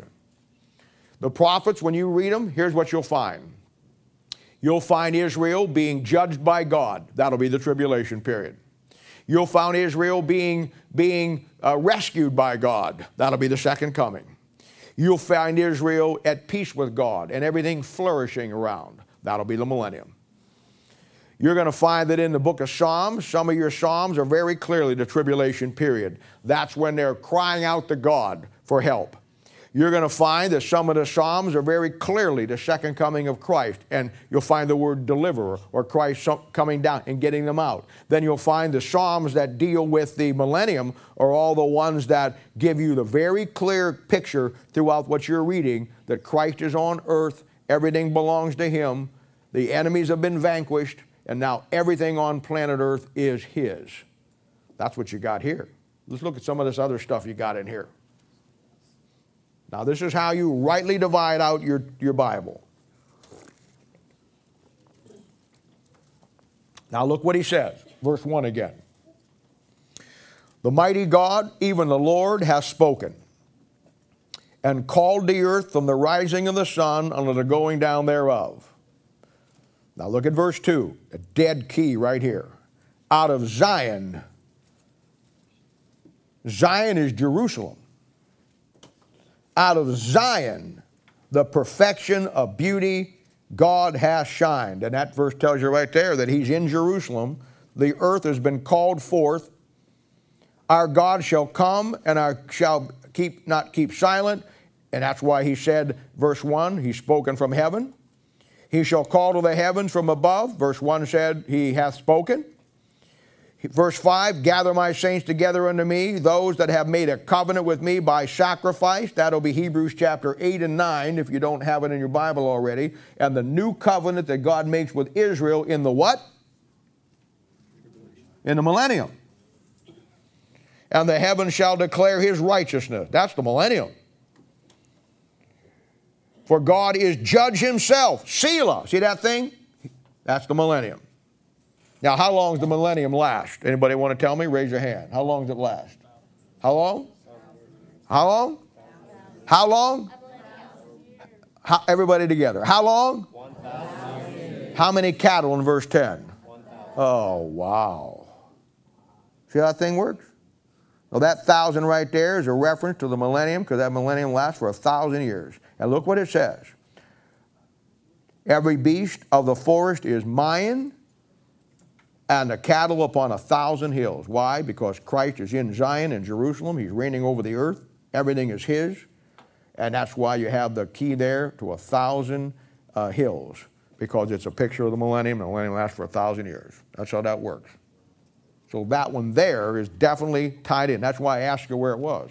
The prophets, when you read them, here's what you'll find. You'll find Israel being judged by God. That'll be the tribulation period. You'll find Israel being, being uh, rescued by God. That'll be the second coming. You'll find Israel at peace with God and everything flourishing around. That'll be the millennium. You're going to find that in the book of Psalms, some of your Psalms are very clearly the tribulation period. That's when they're crying out to God for help. You're going to find that some of the Psalms are very clearly the second coming of Christ, and you'll find the word deliverer or Christ coming down and getting them out. Then you'll find the Psalms that deal with the millennium are all the ones that give you the very clear picture throughout what you're reading that Christ is on earth, everything belongs to Him, the enemies have been vanquished, and now everything on planet earth is His. That's what you got here. Let's look at some of this other stuff you got in here. Now, this is how you rightly divide out your, your Bible. Now, look what he says. Verse one again. The mighty God, even the Lord, has spoken and called the earth from the rising of the sun unto the going down thereof. Now, look at verse two, a dead key right here. Out of Zion. Zion is Jerusalem. Out of Zion, the perfection of beauty, God has shined. And that verse tells you right there that He's in Jerusalem. The earth has been called forth. Our God shall come and our shall keep not keep silent. And that's why He said, verse one, He's spoken from heaven. He shall call to the heavens from above. Verse one said, He hath spoken. Verse five, gather my saints together unto me, those that have made a covenant with me by sacrifice. That'll be Hebrews chapter eight and nine, if you don't have it in your Bible already. And the new covenant that God makes with Israel in the what? In the millennium. And the heavens shall declare His righteousness. That's the millennium. For God is judge Himself. Selah. See that thing? That's the millennium. Now, how long does the millennium last? Anybody want to tell me? Raise your hand. How long does it last? How long? How long? How long? How, everybody together. How long? one thousand. How many cattle in verse ten? one thousand. Oh, wow. See how that thing works? Well, that thousand right there is a reference to the millennium, because that millennium lasts for a thousand years. And look what it says. Every beast of the forest is mine, and the cattle upon a thousand hills. Why? Because Christ is in Zion and Jerusalem. He's reigning over the earth. Everything is His. And that's why you have the key there to a thousand uh, hills, because it's a picture of the millennium. The millennium lasts for a thousand years. That's how that works. So that one there is definitely tied in. That's why I asked you where it was.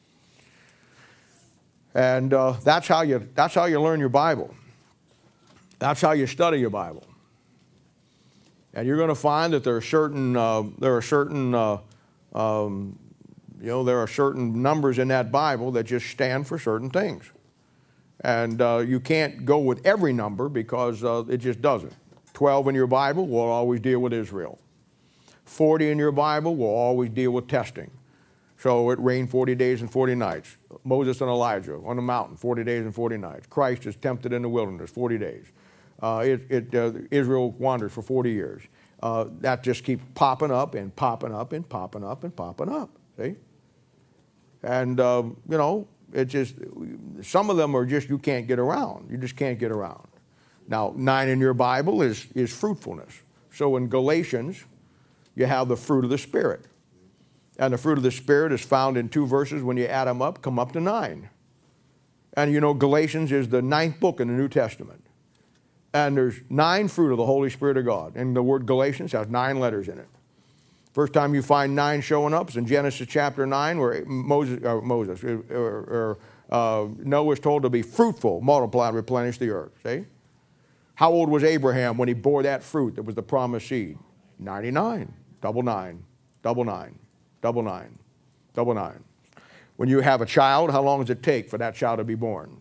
And uh, that's how you, that's how you learn your Bible. That's how you study your Bible. And you're going to find that there are certain, uh, there are certain, uh, um, you know, there are certain numbers in that Bible that just stand for certain things. And uh, you can't go with every number, because uh, it just doesn't. twelve in your Bible will always deal with Israel. forty in your Bible will always deal with testing. So it rained forty days and forty nights. Moses and Elijah on the mountain, forty days and forty nights. Christ is tempted in the wilderness, forty days. Uh, it, it, uh, Israel wanders for forty years. Uh, that just keeps popping up and popping up and popping up and popping up. See? And, um, you know, it just, some of them are just, you can't get around. You just can't get around. Now, nine in your Bible is, is fruitfulness. So in Galatians, you have the fruit of the Spirit. And the fruit of the Spirit is found in two verses. When you add them up, come up to nine. And you know, Galatians is the ninth book in the New Testament. And there's nine fruit of the Holy Spirit of God. And the word Galatians has nine letters in it. First time you find nine showing up is in Genesis chapter nine, where Moses, or Moses or, or uh, Noah was told to be fruitful, multiply, and replenish the earth. See? How old was Abraham when he bore that fruit that was the promised seed? ninety-nine. Double nine. Double nine. Double nine. Double nine. When you have a child, how long does it take for that child to be born?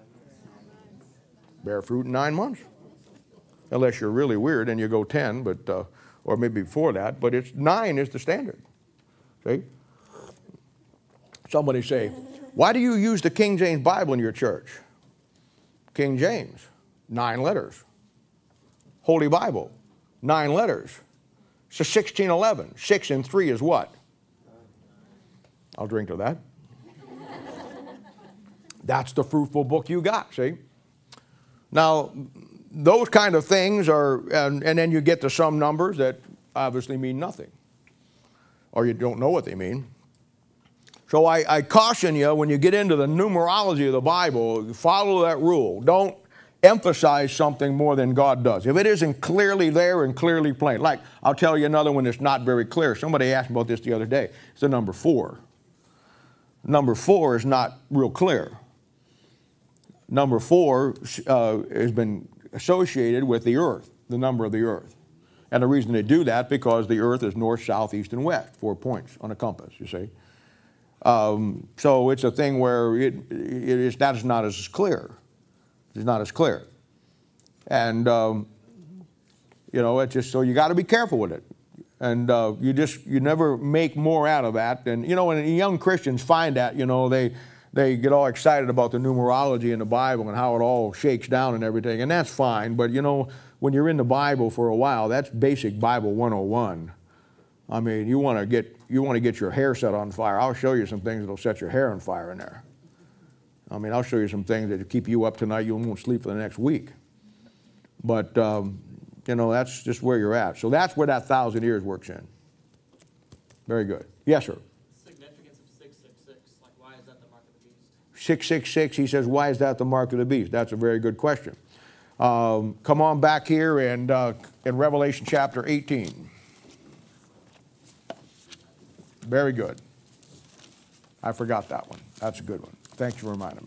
Bear fruit in nine months. Unless you're really weird and you go ten, but uh, or maybe before that, but it's nine is the standard. See? Somebody say, why do you use the King James Bible in your church? King James, nine letters. Holy Bible, nine letters. So sixteen eleven. Six and three is what? I'll drink to that. That's the fruitful book you got, see? Now, those kind of things are, and, and then you get to some numbers that obviously mean nothing. Or you don't know what they mean. So I, I caution you, when you get into the numerology of the Bible, follow that rule. Don't emphasize something more than God does. If it isn't clearly there and clearly plain. Like, I'll tell you another one that's not very clear. Somebody asked me about this the other day. It's the number four. Number four is not real clear. Number four uh, has been associated with the earth, the number of the earth. And the reason they do that, because the earth is north, south, east, and west, four points on a compass, you see. Um, so it's a thing where it, it is, that is not as clear. It's not as clear. And, um, you know, it's just, so you got to be careful with it. And uh, you just, you never make more out of that. And, you know, when young Christians find that, you know, they, they get all excited about the numerology in the Bible and how it all shakes down and everything. And that's fine. But, you know, when you're in the Bible for a while, that's basic Bible one oh one. I mean, you want to get, you want to get your hair set on fire. I'll show you some things that'll set your hair on fire in there. I mean, I'll show you some things that will keep you up tonight. You won't sleep for the next week. But, um, you know, that's just where you're at. So that's where that thousand years works in. Very good. Yes, sir. Significance of six six six, like why is that the mark of the beast? six six six, he says, why is that the mark of the beast? That's a very good question. Um, come on back here and uh, in Revelation chapter eighteen. Very good. I forgot that one. That's a good one. Thanks for reminding me.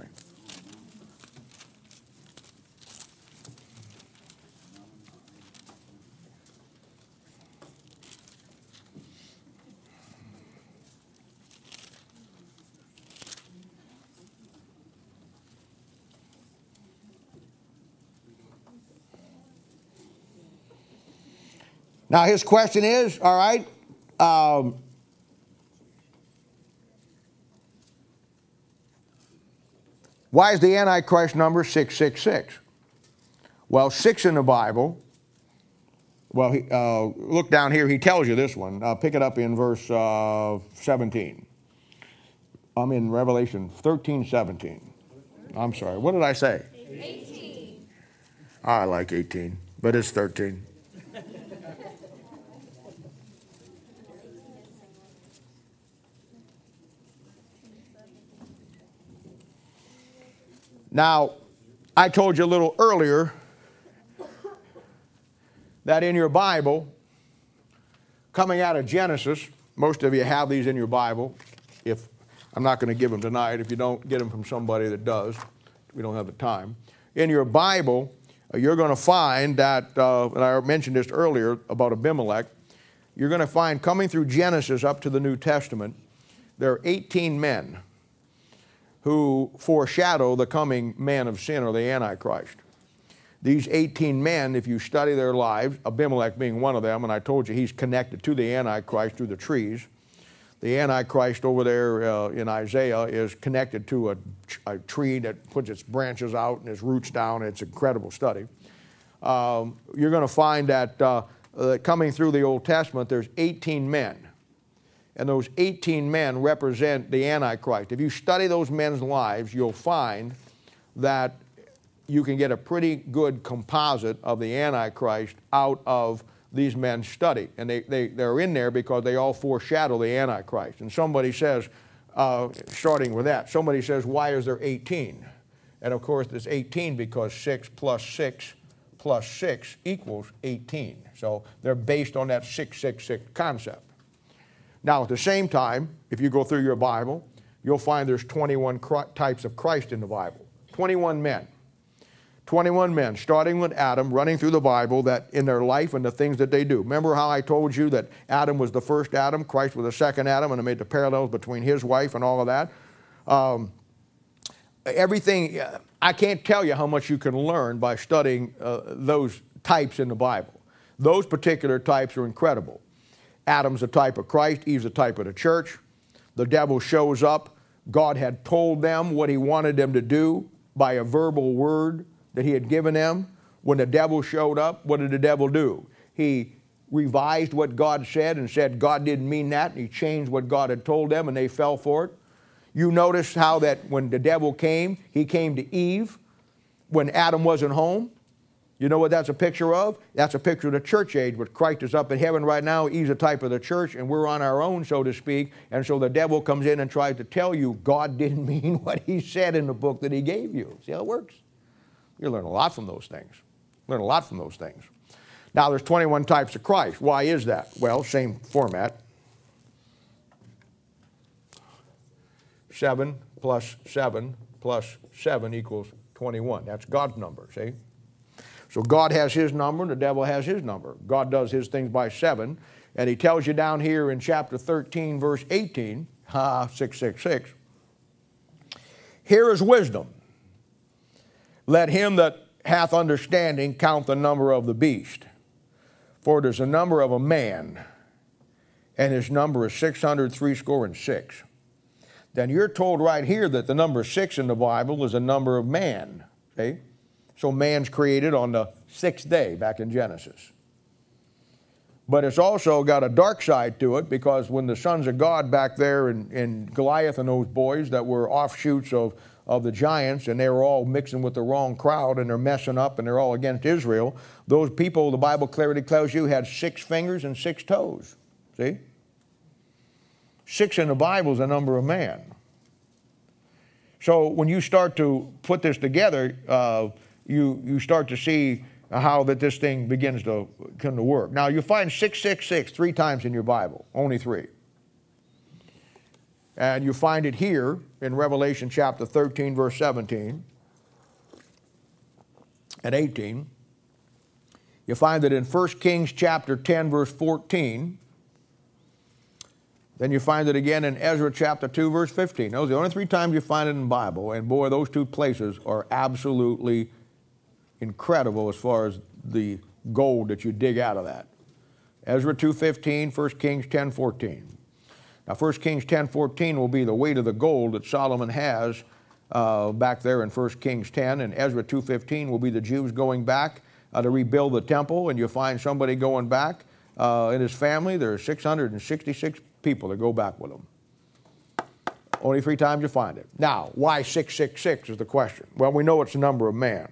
Now his question is, all right, um, why is the Antichrist number six six six? Well, six in the Bible, well, he, uh, look down here, he tells you this one. Uh, pick it up in verse uh, seventeen. I'm in Revelation thirteen seventeen. I'm sorry, what did I say? eighteen. I like eighteen, but it's thirteen. Now, I told you a little earlier that in your Bible, coming out of Genesis, most of you have these in your Bible. If I'm not going to give them tonight, if you don't get them from somebody that does, we don't have the time. In your Bible, uh, you're going to find that, uh, and I mentioned this earlier about Abimelech, you're going to find coming through Genesis up to the New Testament, there are eighteen men who foreshadow the coming man of sin or the Antichrist. These eighteen men, if you study their lives, Abimelech being one of them, and I told you he's connected to the Antichrist through the trees. The Antichrist over there uh, in Isaiah is connected to a, a tree that puts its branches out and its roots down. It's an incredible study. Um, you're going to find that uh, uh, coming through the Old Testament, there's eighteen men. And those eighteen men represent the Antichrist. If you study those men's lives, you'll find that you can get a pretty good composite of the Antichrist out of these men's study. And they, they, they're in there because they all foreshadow the Antichrist. And somebody says, uh, starting with that, somebody says, why is there eighteen? And of course, there's eighteen because six plus six plus six equals eighteen. So they're based on that six six six concept. Now, at the same time, if you go through your Bible, you'll find there's twenty-one types of Christ in the Bible. twenty-one men. twenty-one men, starting with Adam, running through the Bible, that in their life and the things that they do. Remember how I told you that Adam was the first Adam, Christ was the second Adam, and I made the parallels between his wife and all of that. Um, everything, I can't tell you how much you can learn by studying uh, those types in the Bible. Those particular types are incredible. Adam's a type of Christ, Eve's a type of the church. The devil shows up. God had told them what he wanted them to do by a verbal word that he had given them. When the devil showed up, what did the devil do? He revised what God said and said God didn't mean that, and he changed what God had told them, and they fell for it. You notice how that when the devil came, he came to Eve when Adam wasn't home. You know what that's a picture of? That's a picture of the church age, where Christ is up in heaven right now. He's a type of the church, and we're on our own, so to speak. And so the devil comes in and tries to tell you God didn't mean what he said in the book that he gave you. See how it works? You learn a lot from those things. Learn a lot from those things. Now, there's twenty-one types of Christ. Why is that? Well, same format. Seven plus seven plus seven equals twenty-one. That's God's number, see? So God has his number, and the devil has his number. God does his things by seven, and he tells you down here in chapter thirteen, verse eighteen, ha, six six six, here is wisdom. Let him that hath understanding count the number of the beast, for it is the number of a man, and his number is six hundred threescore and six. Then you're told right here that the number six in the Bible is a number of man, see? So man's created on the sixth day back in Genesis. But it's also got a dark side to it, because when the sons of God back there in, in Goliath and those boys that were offshoots of, of the giants, and they were all mixing with the wrong crowd, and they're messing up, and they're all against Israel, those people, the Bible clearly tells you, had six fingers and six toes. See? Six in the Bible is a number of man. So when you start to put this together, uh, You, you start to see how that this thing begins to come to work. Now, you find six six six three times in your Bible, only three. And you find it here in Revelation chapter thirteen, verse seventeen and eighteen. You find it in First Kings chapter ten, verse fourteen. Then you find it again in Ezra chapter two, verse fifteen. Those are the only three times you find it in the Bible. And boy, those two places are absolutely incredible as far as the gold that you dig out of that. Ezra two fifteen, First Kings ten fourteen. Now, First Kings ten fourteen will be the weight of the gold that Solomon has uh, back there in First Kings ten, and Ezra two fifteen will be the Jews going back uh, to rebuild the temple, and you find somebody going back uh, in his family. There are six hundred sixty-six people that go back with him. Only three times you find it. Now, why six six six is the question. Well, we know it's the number of man.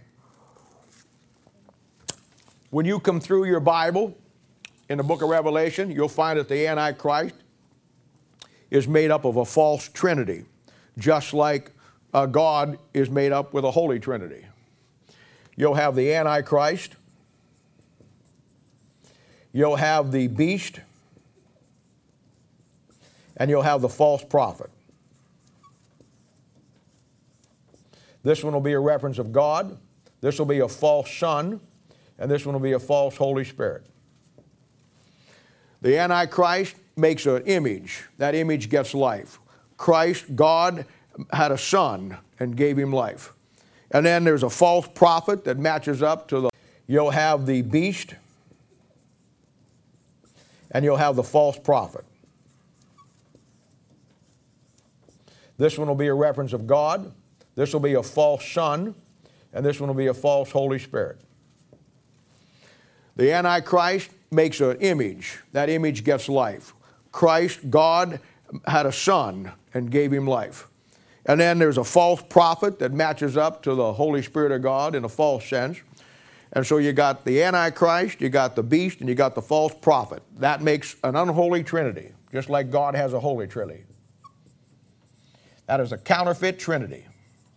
When you come through your Bible in the book of Revelation, you'll find that the Antichrist is made up of a false trinity, just like uh, God is made up with a holy trinity. You'll have the Antichrist, you'll have the beast, and you'll have the false prophet. This one will be a reference of God, this will be a false son, and this one will be a false Holy Spirit. The Antichrist makes an image. That image gets life. Christ, God, had a son and gave him life. And then there's a false prophet that matches up to the... You'll have the beast, and you'll have the false prophet. This one will be a reference of God. This will be a false son. And this one will be a false Holy Spirit. The Antichrist makes an image. That image gets life. Christ, God, had a son and gave him life. And then there's a false prophet that matches up to the Holy Spirit of God in a false sense. And so you got the Antichrist, you got the beast, and you got the false prophet. That makes an unholy trinity, just like God has a holy trinity. That is a counterfeit trinity,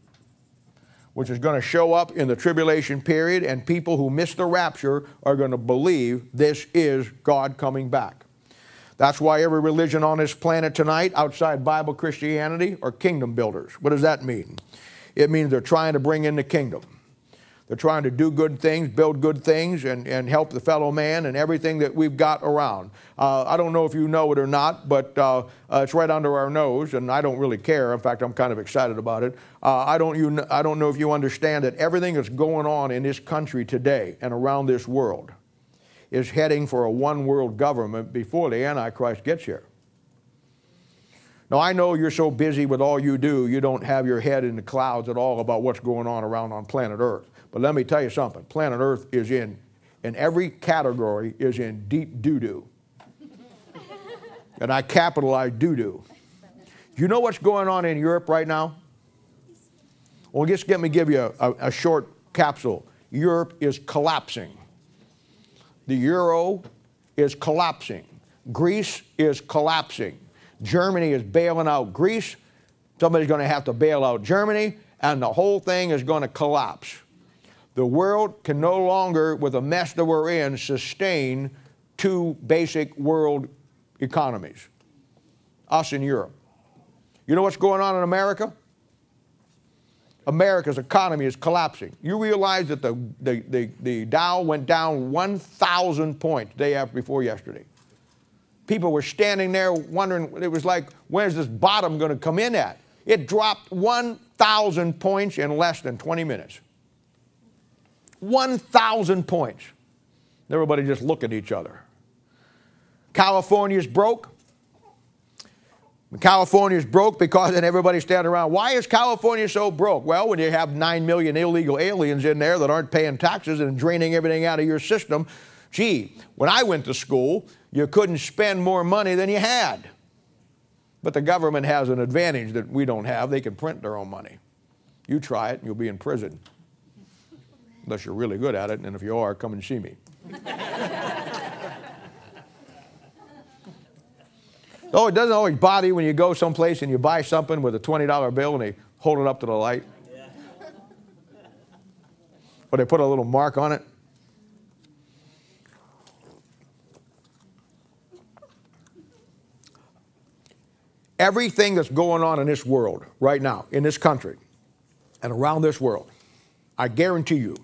which is going to show up in the tribulation period, and people who miss the rapture are going to believe this is God coming back. That's why every religion on this planet tonight, outside Bible Christianity, are kingdom builders. What does that mean? It means they're trying to bring in the kingdom. They're trying to do good things, build good things, and, and help the fellow man and everything that we've got around. Uh, I don't know if you know it or not, but uh, uh, it's right under our nose, and I don't really care. In fact, I'm kind of excited about it. Uh, I, don't you, I don't know if you understand that everything that's going on in this country today and around this world is heading for a one-world government before the Antichrist gets here. Now, I know you're so busy with all you do, you don't have your head in the clouds at all about what's going on around on planet Earth. But let me tell you something. Planet Earth is in, in every category, is in deep doo-doo. And I capitalize doo-doo. You know what's going on in Europe right now? Well, just let me give you a, a, a short capsule. Europe is collapsing. The euro is collapsing. Greece is collapsing. Germany is bailing out Greece. Somebody's going to have to bail out Germany, and the whole thing is going to collapse. The world can no longer, with the mess that we're in, sustain two basic world economies. Us and Europe. You know what's going on in America? America's economy is collapsing. You realize that the, the, the, the Dow went down one thousand points day after before yesterday. People were standing there wondering, it was like, where's this bottom going to come in at? It dropped one thousand points in less than twenty minutes. one thousand points. Everybody just look at each other. California's broke. California's broke because then everybody's standing around. Why is California so broke? Well, when you have nine million illegal aliens in there that aren't paying taxes and draining everything out of your system, gee, when I went to school, you couldn't spend more money than you had. But the government has an advantage that we don't have. They can print their own money. You try it and you'll be in prison. Unless you're really good at it, and if you are, come and see me. Oh, it doesn't always bother you when you go someplace and you buy something with a twenty dollar bill and they hold it up to the light. Yeah. Or they put a little mark on it. Everything that's going on in this world right now, in this country, and around this world, I guarantee you,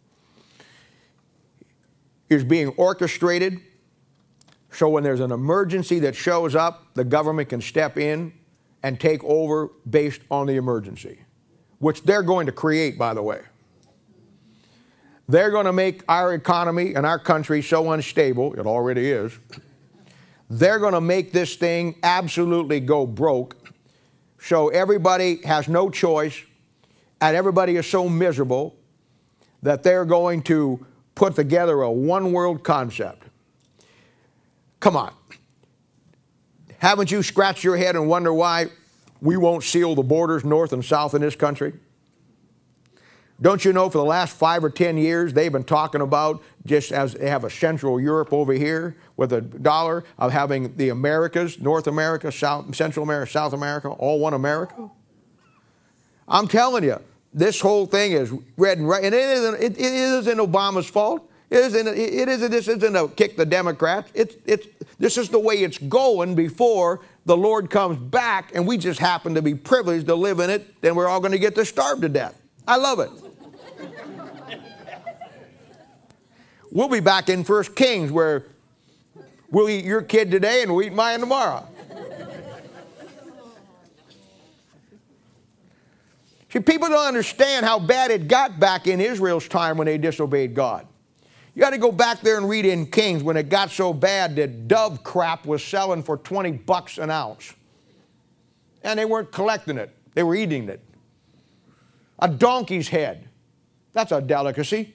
is being orchestrated so when there's an emergency that shows up, the government can step in and take over based on the emergency, which they're going to create, by the way. They're going to make our economy and our country so unstable, it already is. They're going to make this thing absolutely go broke, so everybody has no choice, and everybody is so miserable that they're going to put together a one-world concept. Come on. Haven't you scratched your head and wonder why we won't seal the borders north and south in this country? Don't you know for the last five or ten years they've been talking about, just as they have a Central Europe over here with a dollar, of having the Americas, North America, South, Central America, South America, all one America? I'm telling you, this whole thing is red and right, and it isn't, it, it isn't Obama's fault. It isn't, it isn't, this isn't a kick the Democrats. It's, it's, this is the way it's going before the Lord comes back, and we just happen to be privileged to live in it, then we're all going to get to starve to death. I love it. We'll be back in First Kings where we'll eat your kid today and we'll eat mine tomorrow. See, people don't understand how bad it got back in Israel's time when they disobeyed God. You got to go back there and read in Kings when it got so bad that dove crap was selling for twenty bucks an ounce. And they weren't collecting it. They were eating it. A donkey's head. That's a delicacy.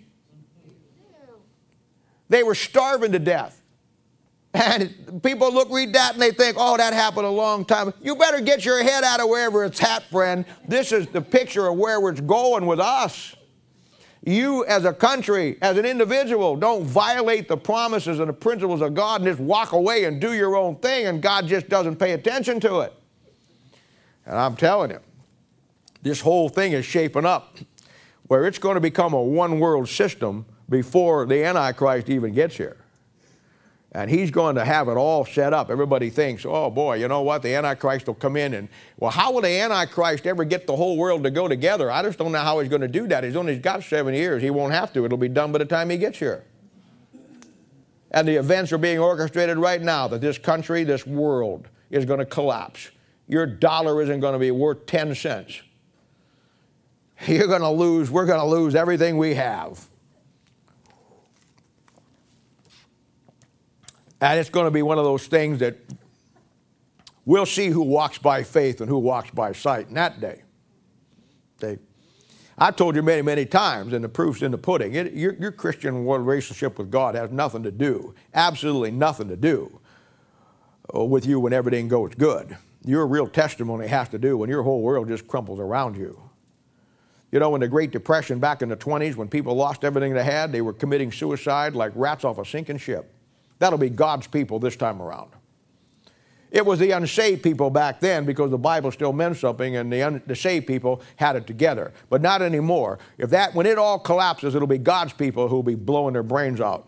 They were starving to death. And people look, read that, and they think, oh, that happened a long time. You better get your head out of wherever it's at, friend. This is the picture of where it's going with us. You as a country, as an individual, don't violate the promises and the principles of God and just walk away and do your own thing, and God just doesn't pay attention to it. And I'm telling you, this whole thing is shaping up where it's going to become a one-world system before the Antichrist even gets here. And he's going to have it all set up. Everybody thinks, oh boy, you know what, the Antichrist will come in and, well, how will the Antichrist ever get the whole world to go together? I just don't know how he's going to do that. He's only got seven years. He won't have to. It'll be done by the time he gets here. And the events are being orchestrated right now that this country, this world is going to collapse. Your dollar isn't going to be worth ten cents. You're going to lose, we're going to lose everything we have. And it's going to be one of those things that we'll see who walks by faith and who walks by sight in that day. See? I've told you many, many times, and the proof's in the pudding, it, your, your Christian relationship with God has nothing to do, absolutely nothing to do with you when everything goes good. Your real testimony has to do when your whole world just crumples around you. You know, in the Great Depression back in the twenties, when people lost everything they had, they were committing suicide like rats off a sinking ship. That'll be God's people this time around. It was the unsaved people back then because the Bible still meant something, and the, un, the saved people had it together. But not anymore. If that, when it all collapses, it'll be God's people who'll be blowing their brains out.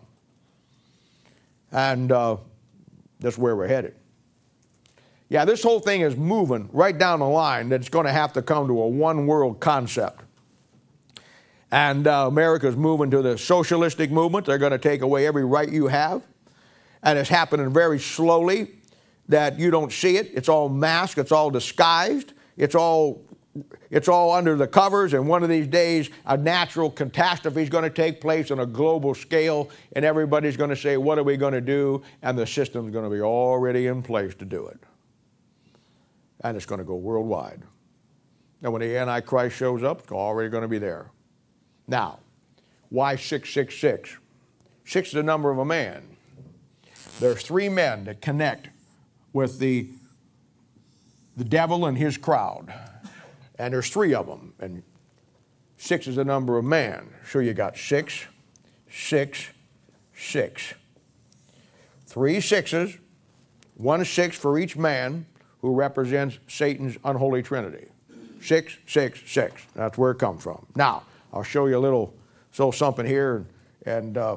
And uh, that's where we're headed. Yeah, this whole thing is moving right down the line that it's going to have to come to a one-world concept. And uh, America's moving to the socialistic movement. They're going to take away every right you have. And it's happening very slowly that you don't see it. It's all masked. It's all disguised. It's all, it's all under the covers. And one of these days, a natural catastrophe is going to take place on a global scale. And everybody's going to say, what are we going to do? And the system's going to be already in place to do it. And it's going to go worldwide. And when the Antichrist shows up, it's already going to be there. Now, why six six six? Six is the number of a man. There's three men that connect with the, the devil and his crowd. And there's three of them. And six is the number of man. So you got six, six, six. Three sixes, one six for each man who represents Satan's unholy trinity. Six, six, six. That's where it comes from. Now, I'll show you a little, so something here, and uh,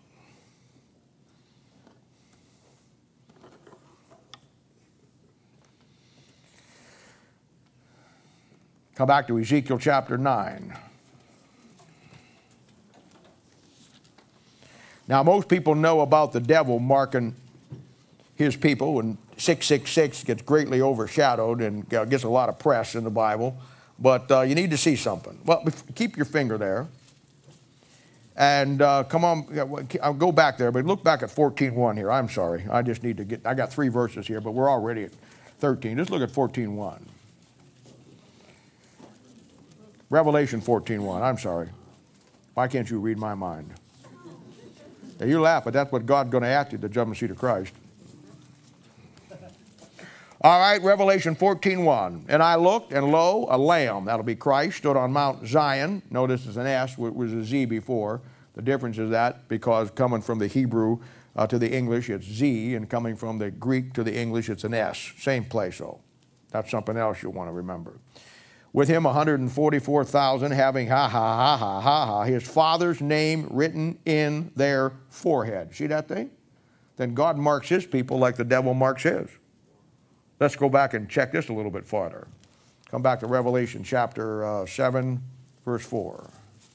come back to Ezekiel chapter nine. Now, most people know about the devil marking his people, and six six six gets greatly overshadowed and gets a lot of press in the Bible. But uh, you need to see something. Well, keep your finger there. And uh, come on, I'll go back there, but look back at fourteen one here. I'm sorry. I just need to get, I got three verses here, but we're already at thirteen. Just look at fourteen one. Revelation fourteen one. I'm sorry. Why can't you read my mind? Now, you laugh, but that's what God's going to ask you to judgment seat of Christ. All right, Revelation fourteen one. And I looked, and lo, a lamb, that'll be Christ, stood on Mount Zion. Notice it's an S, which was a Z before. The difference is that because coming from the Hebrew uh, to the English, it's Z, and coming from the Greek to the English, it's an S. Same place, though. That's something else you'll want to remember. With him one hundred forty-four thousand, having ha, ha, ha, ha, ha, ha, his Father's name written in their forehead. See that thing? Then God marks his people like the devil marks his. Let's go back and check this a little bit farther. Come back to Revelation chapter uh, seven, verse four.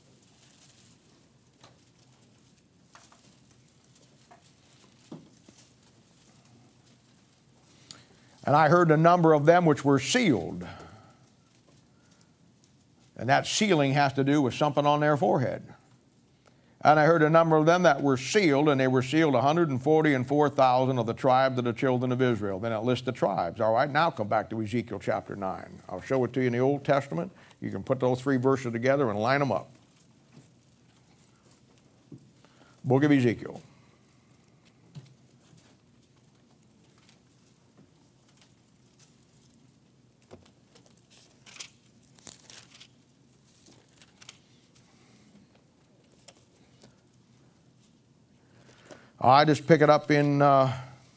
And I heard the number of them which were sealed. And that sealing has to do with something on their forehead. And I heard a number of them that were sealed, and they were sealed one hundred forty and four thousand of the tribes of the children of Israel. Then it lists the tribes. All right, now come back to Ezekiel chapter nine. I'll show it to you in the Old Testament. You can put those three verses together and line them up. Book of Ezekiel. I just pick it up in uh,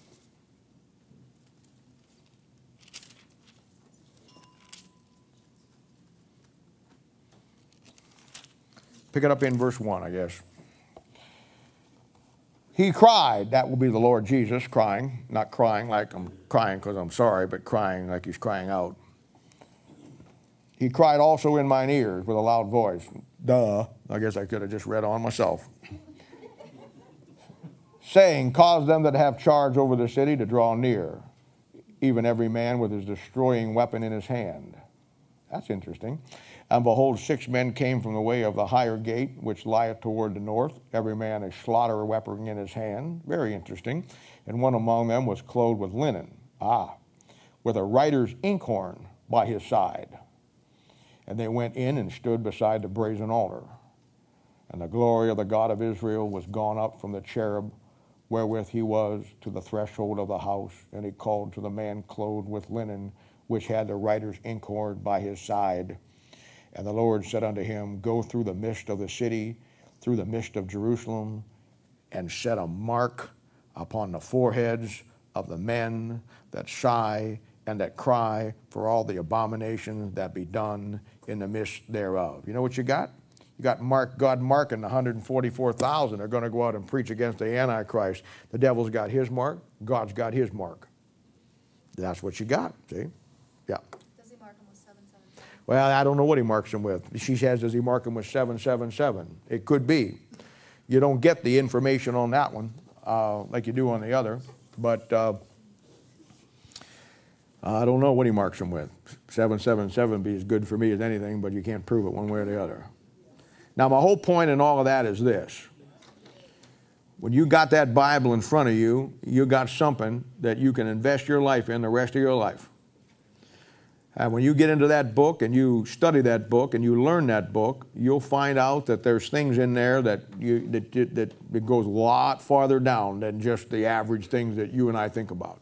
pick it up in verse one, I guess. He cried, that will be the Lord Jesus crying, not crying like I'm crying because I'm sorry, but crying like he's crying out. He cried also in mine ears with a loud voice. Duh, I guess I could have just read on myself. Saying, cause them that have charge over the city to draw near, even every man with his destroying weapon in his hand. That's interesting. And behold, six men came from the way of the higher gate, which lieth toward the north, every man a slaughter weapon in his hand. Very interesting. And one among them was clothed with linen, ah, with a writer's inkhorn by his side. And they went in and stood beside the brazen altar. And the glory of the God of Israel was gone up from the cherub wherewith he was to the threshold of the house. And he called to the man clothed with linen, which had the writer's inkhorn by his side. And the Lord said unto him, go through the midst of the city, through the midst of Jerusalem, and set a mark upon the foreheads of the men that sigh and that cry for all the abominations that be done in the midst thereof. You know what you got? You got Mark, God marking the one hundred forty-four thousand are going to go out and preach against the Antichrist. The devil's got his mark. God's got his mark. That's what you got, see? Yeah. Does he mark him with seven seven seven? Well, I don't know what he marks him with. She says, does he mark him with seven seven seven? It could be. You don't get the information on that one uh, like you do on the other. But uh, I don't know what he marks him with. seven seven seven be as good for me as anything, but you can't prove it one way or the other. Now, my whole point in all of that is this. When you got that Bible in front of you, you got something that you can invest your life in the rest of your life. And when you get into that book and you study that book and you learn that book, you'll find out that there's things in there that you that, that, that goes a lot farther down than just the average things that you and I think about.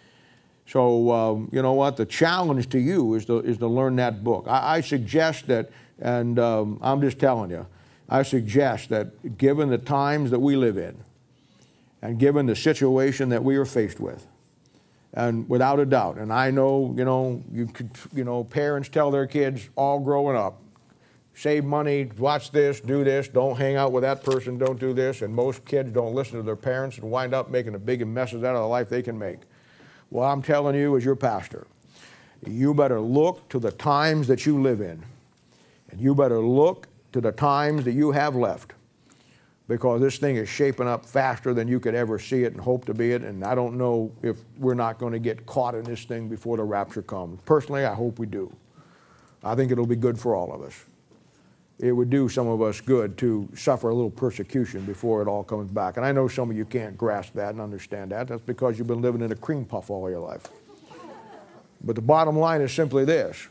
So, um, you know what? The challenge to you is to, is to learn that book. I, I suggest that, and um, I'm just telling you, I suggest that given the times that we live in and given the situation that we are faced with, and without a doubt, and I know, you know, you could, you know, parents tell their kids all growing up, save money, watch this, do this, don't hang out with that person, don't do this, and most kids don't listen to their parents and wind up making the biggest messes out of the life they can make. What I'm telling you as your pastor, you better look to the times that you live in, and you better look to the times that you have left, because this thing is shaping up faster than you could ever see it and hope to be it, and I don't know if we're not going to get caught in this thing before the rapture comes. Personally, I hope we do. I think it'll be good for all of us. It would do some of us good to suffer a little persecution before it all comes back. And I know some of you can't grasp that and understand that. That's because you've been living in a cream puff all your life. But the bottom line is simply this.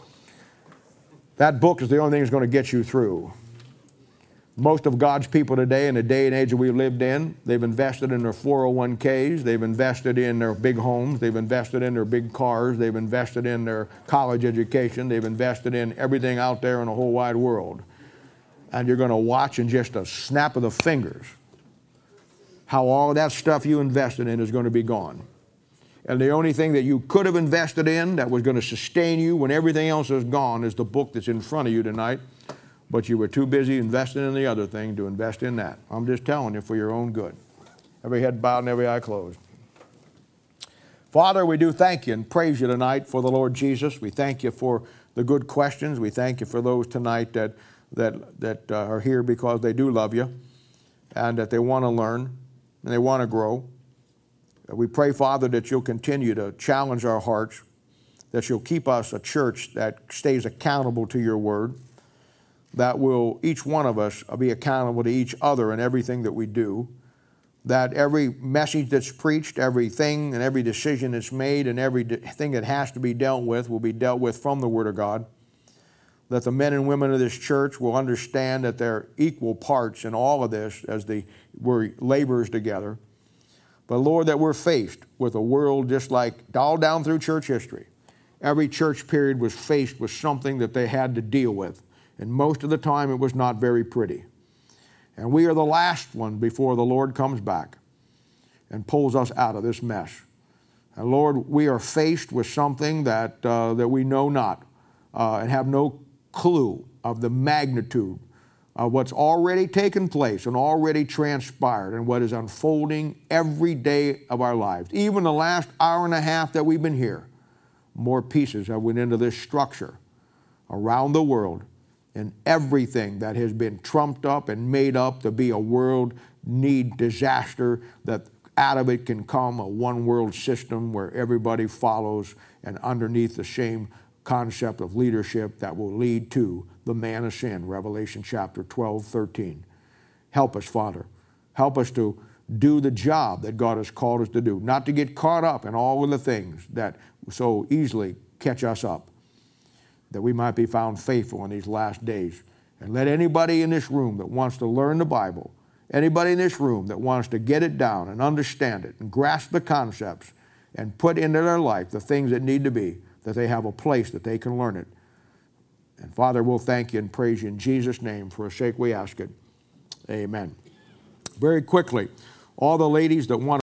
That book is the only thing that's going to get you through. Most of God's people today, in the day and age that we've lived in, they've invested in their four oh one Ks, they've invested in their big homes, they've invested in their big cars, they've invested in their college education, they've invested in everything out there in the whole wide world. And you're going to watch in just a snap of the fingers how all of that stuff you invested in is going to be gone. And the only thing that you could have invested in that was going to sustain you when everything else is gone is the book that's in front of you tonight. But you were too busy investing in the other thing to invest in that. I'm just telling you for your own good. Every head bowed and every eye closed. Father, we do thank you and praise you tonight for the Lord Jesus. We thank you for the good questions. We thank you for those tonight that, that, that uh, are here because they do love you and that they want to learn and they want to grow. We pray, Father, that you'll continue to challenge our hearts, that you'll keep us a church that stays accountable to your word, that will, each one of us, be accountable to each other in everything that we do, that every message that's preached, everything and every decision that's made, and everything that has to be dealt with will be dealt with from the Word of God, that the men and women of this church will understand that they're equal parts in all of this as they we're laborers together. But Lord, that we're faced with a world just like all down through church history. Every church period was faced with something that they had to deal with. And most of the time it was not very pretty. And we are the last one before the Lord comes back and pulls us out of this mess. And Lord, we are faced with something that, uh, that we know not uh, and have no clue of the magnitude of what's already taken place and already transpired and what is unfolding every day of our lives. Even the last hour and a half that we've been here, more pieces have went into this structure around the world, and everything that has been trumped up and made up to be a world need disaster, that out of it can come a one world system where everybody follows and underneath the same concept of leadership that will lead to the man of sin, Revelation chapter twelve, thirteen. Help us, Father. Help us to do the job that God has called us to do, not to get caught up in all of the things that so easily catch us up, that we might be found faithful in these last days. And let anybody in this room that wants to learn the Bible, anybody in this room that wants to get it down and understand it and grasp the concepts and put into their life the things that need to be, that they have a place that they can learn it. And Father, we'll thank you and praise you in Jesus' name. For a sake we ask it. Amen. Very quickly, all the ladies that want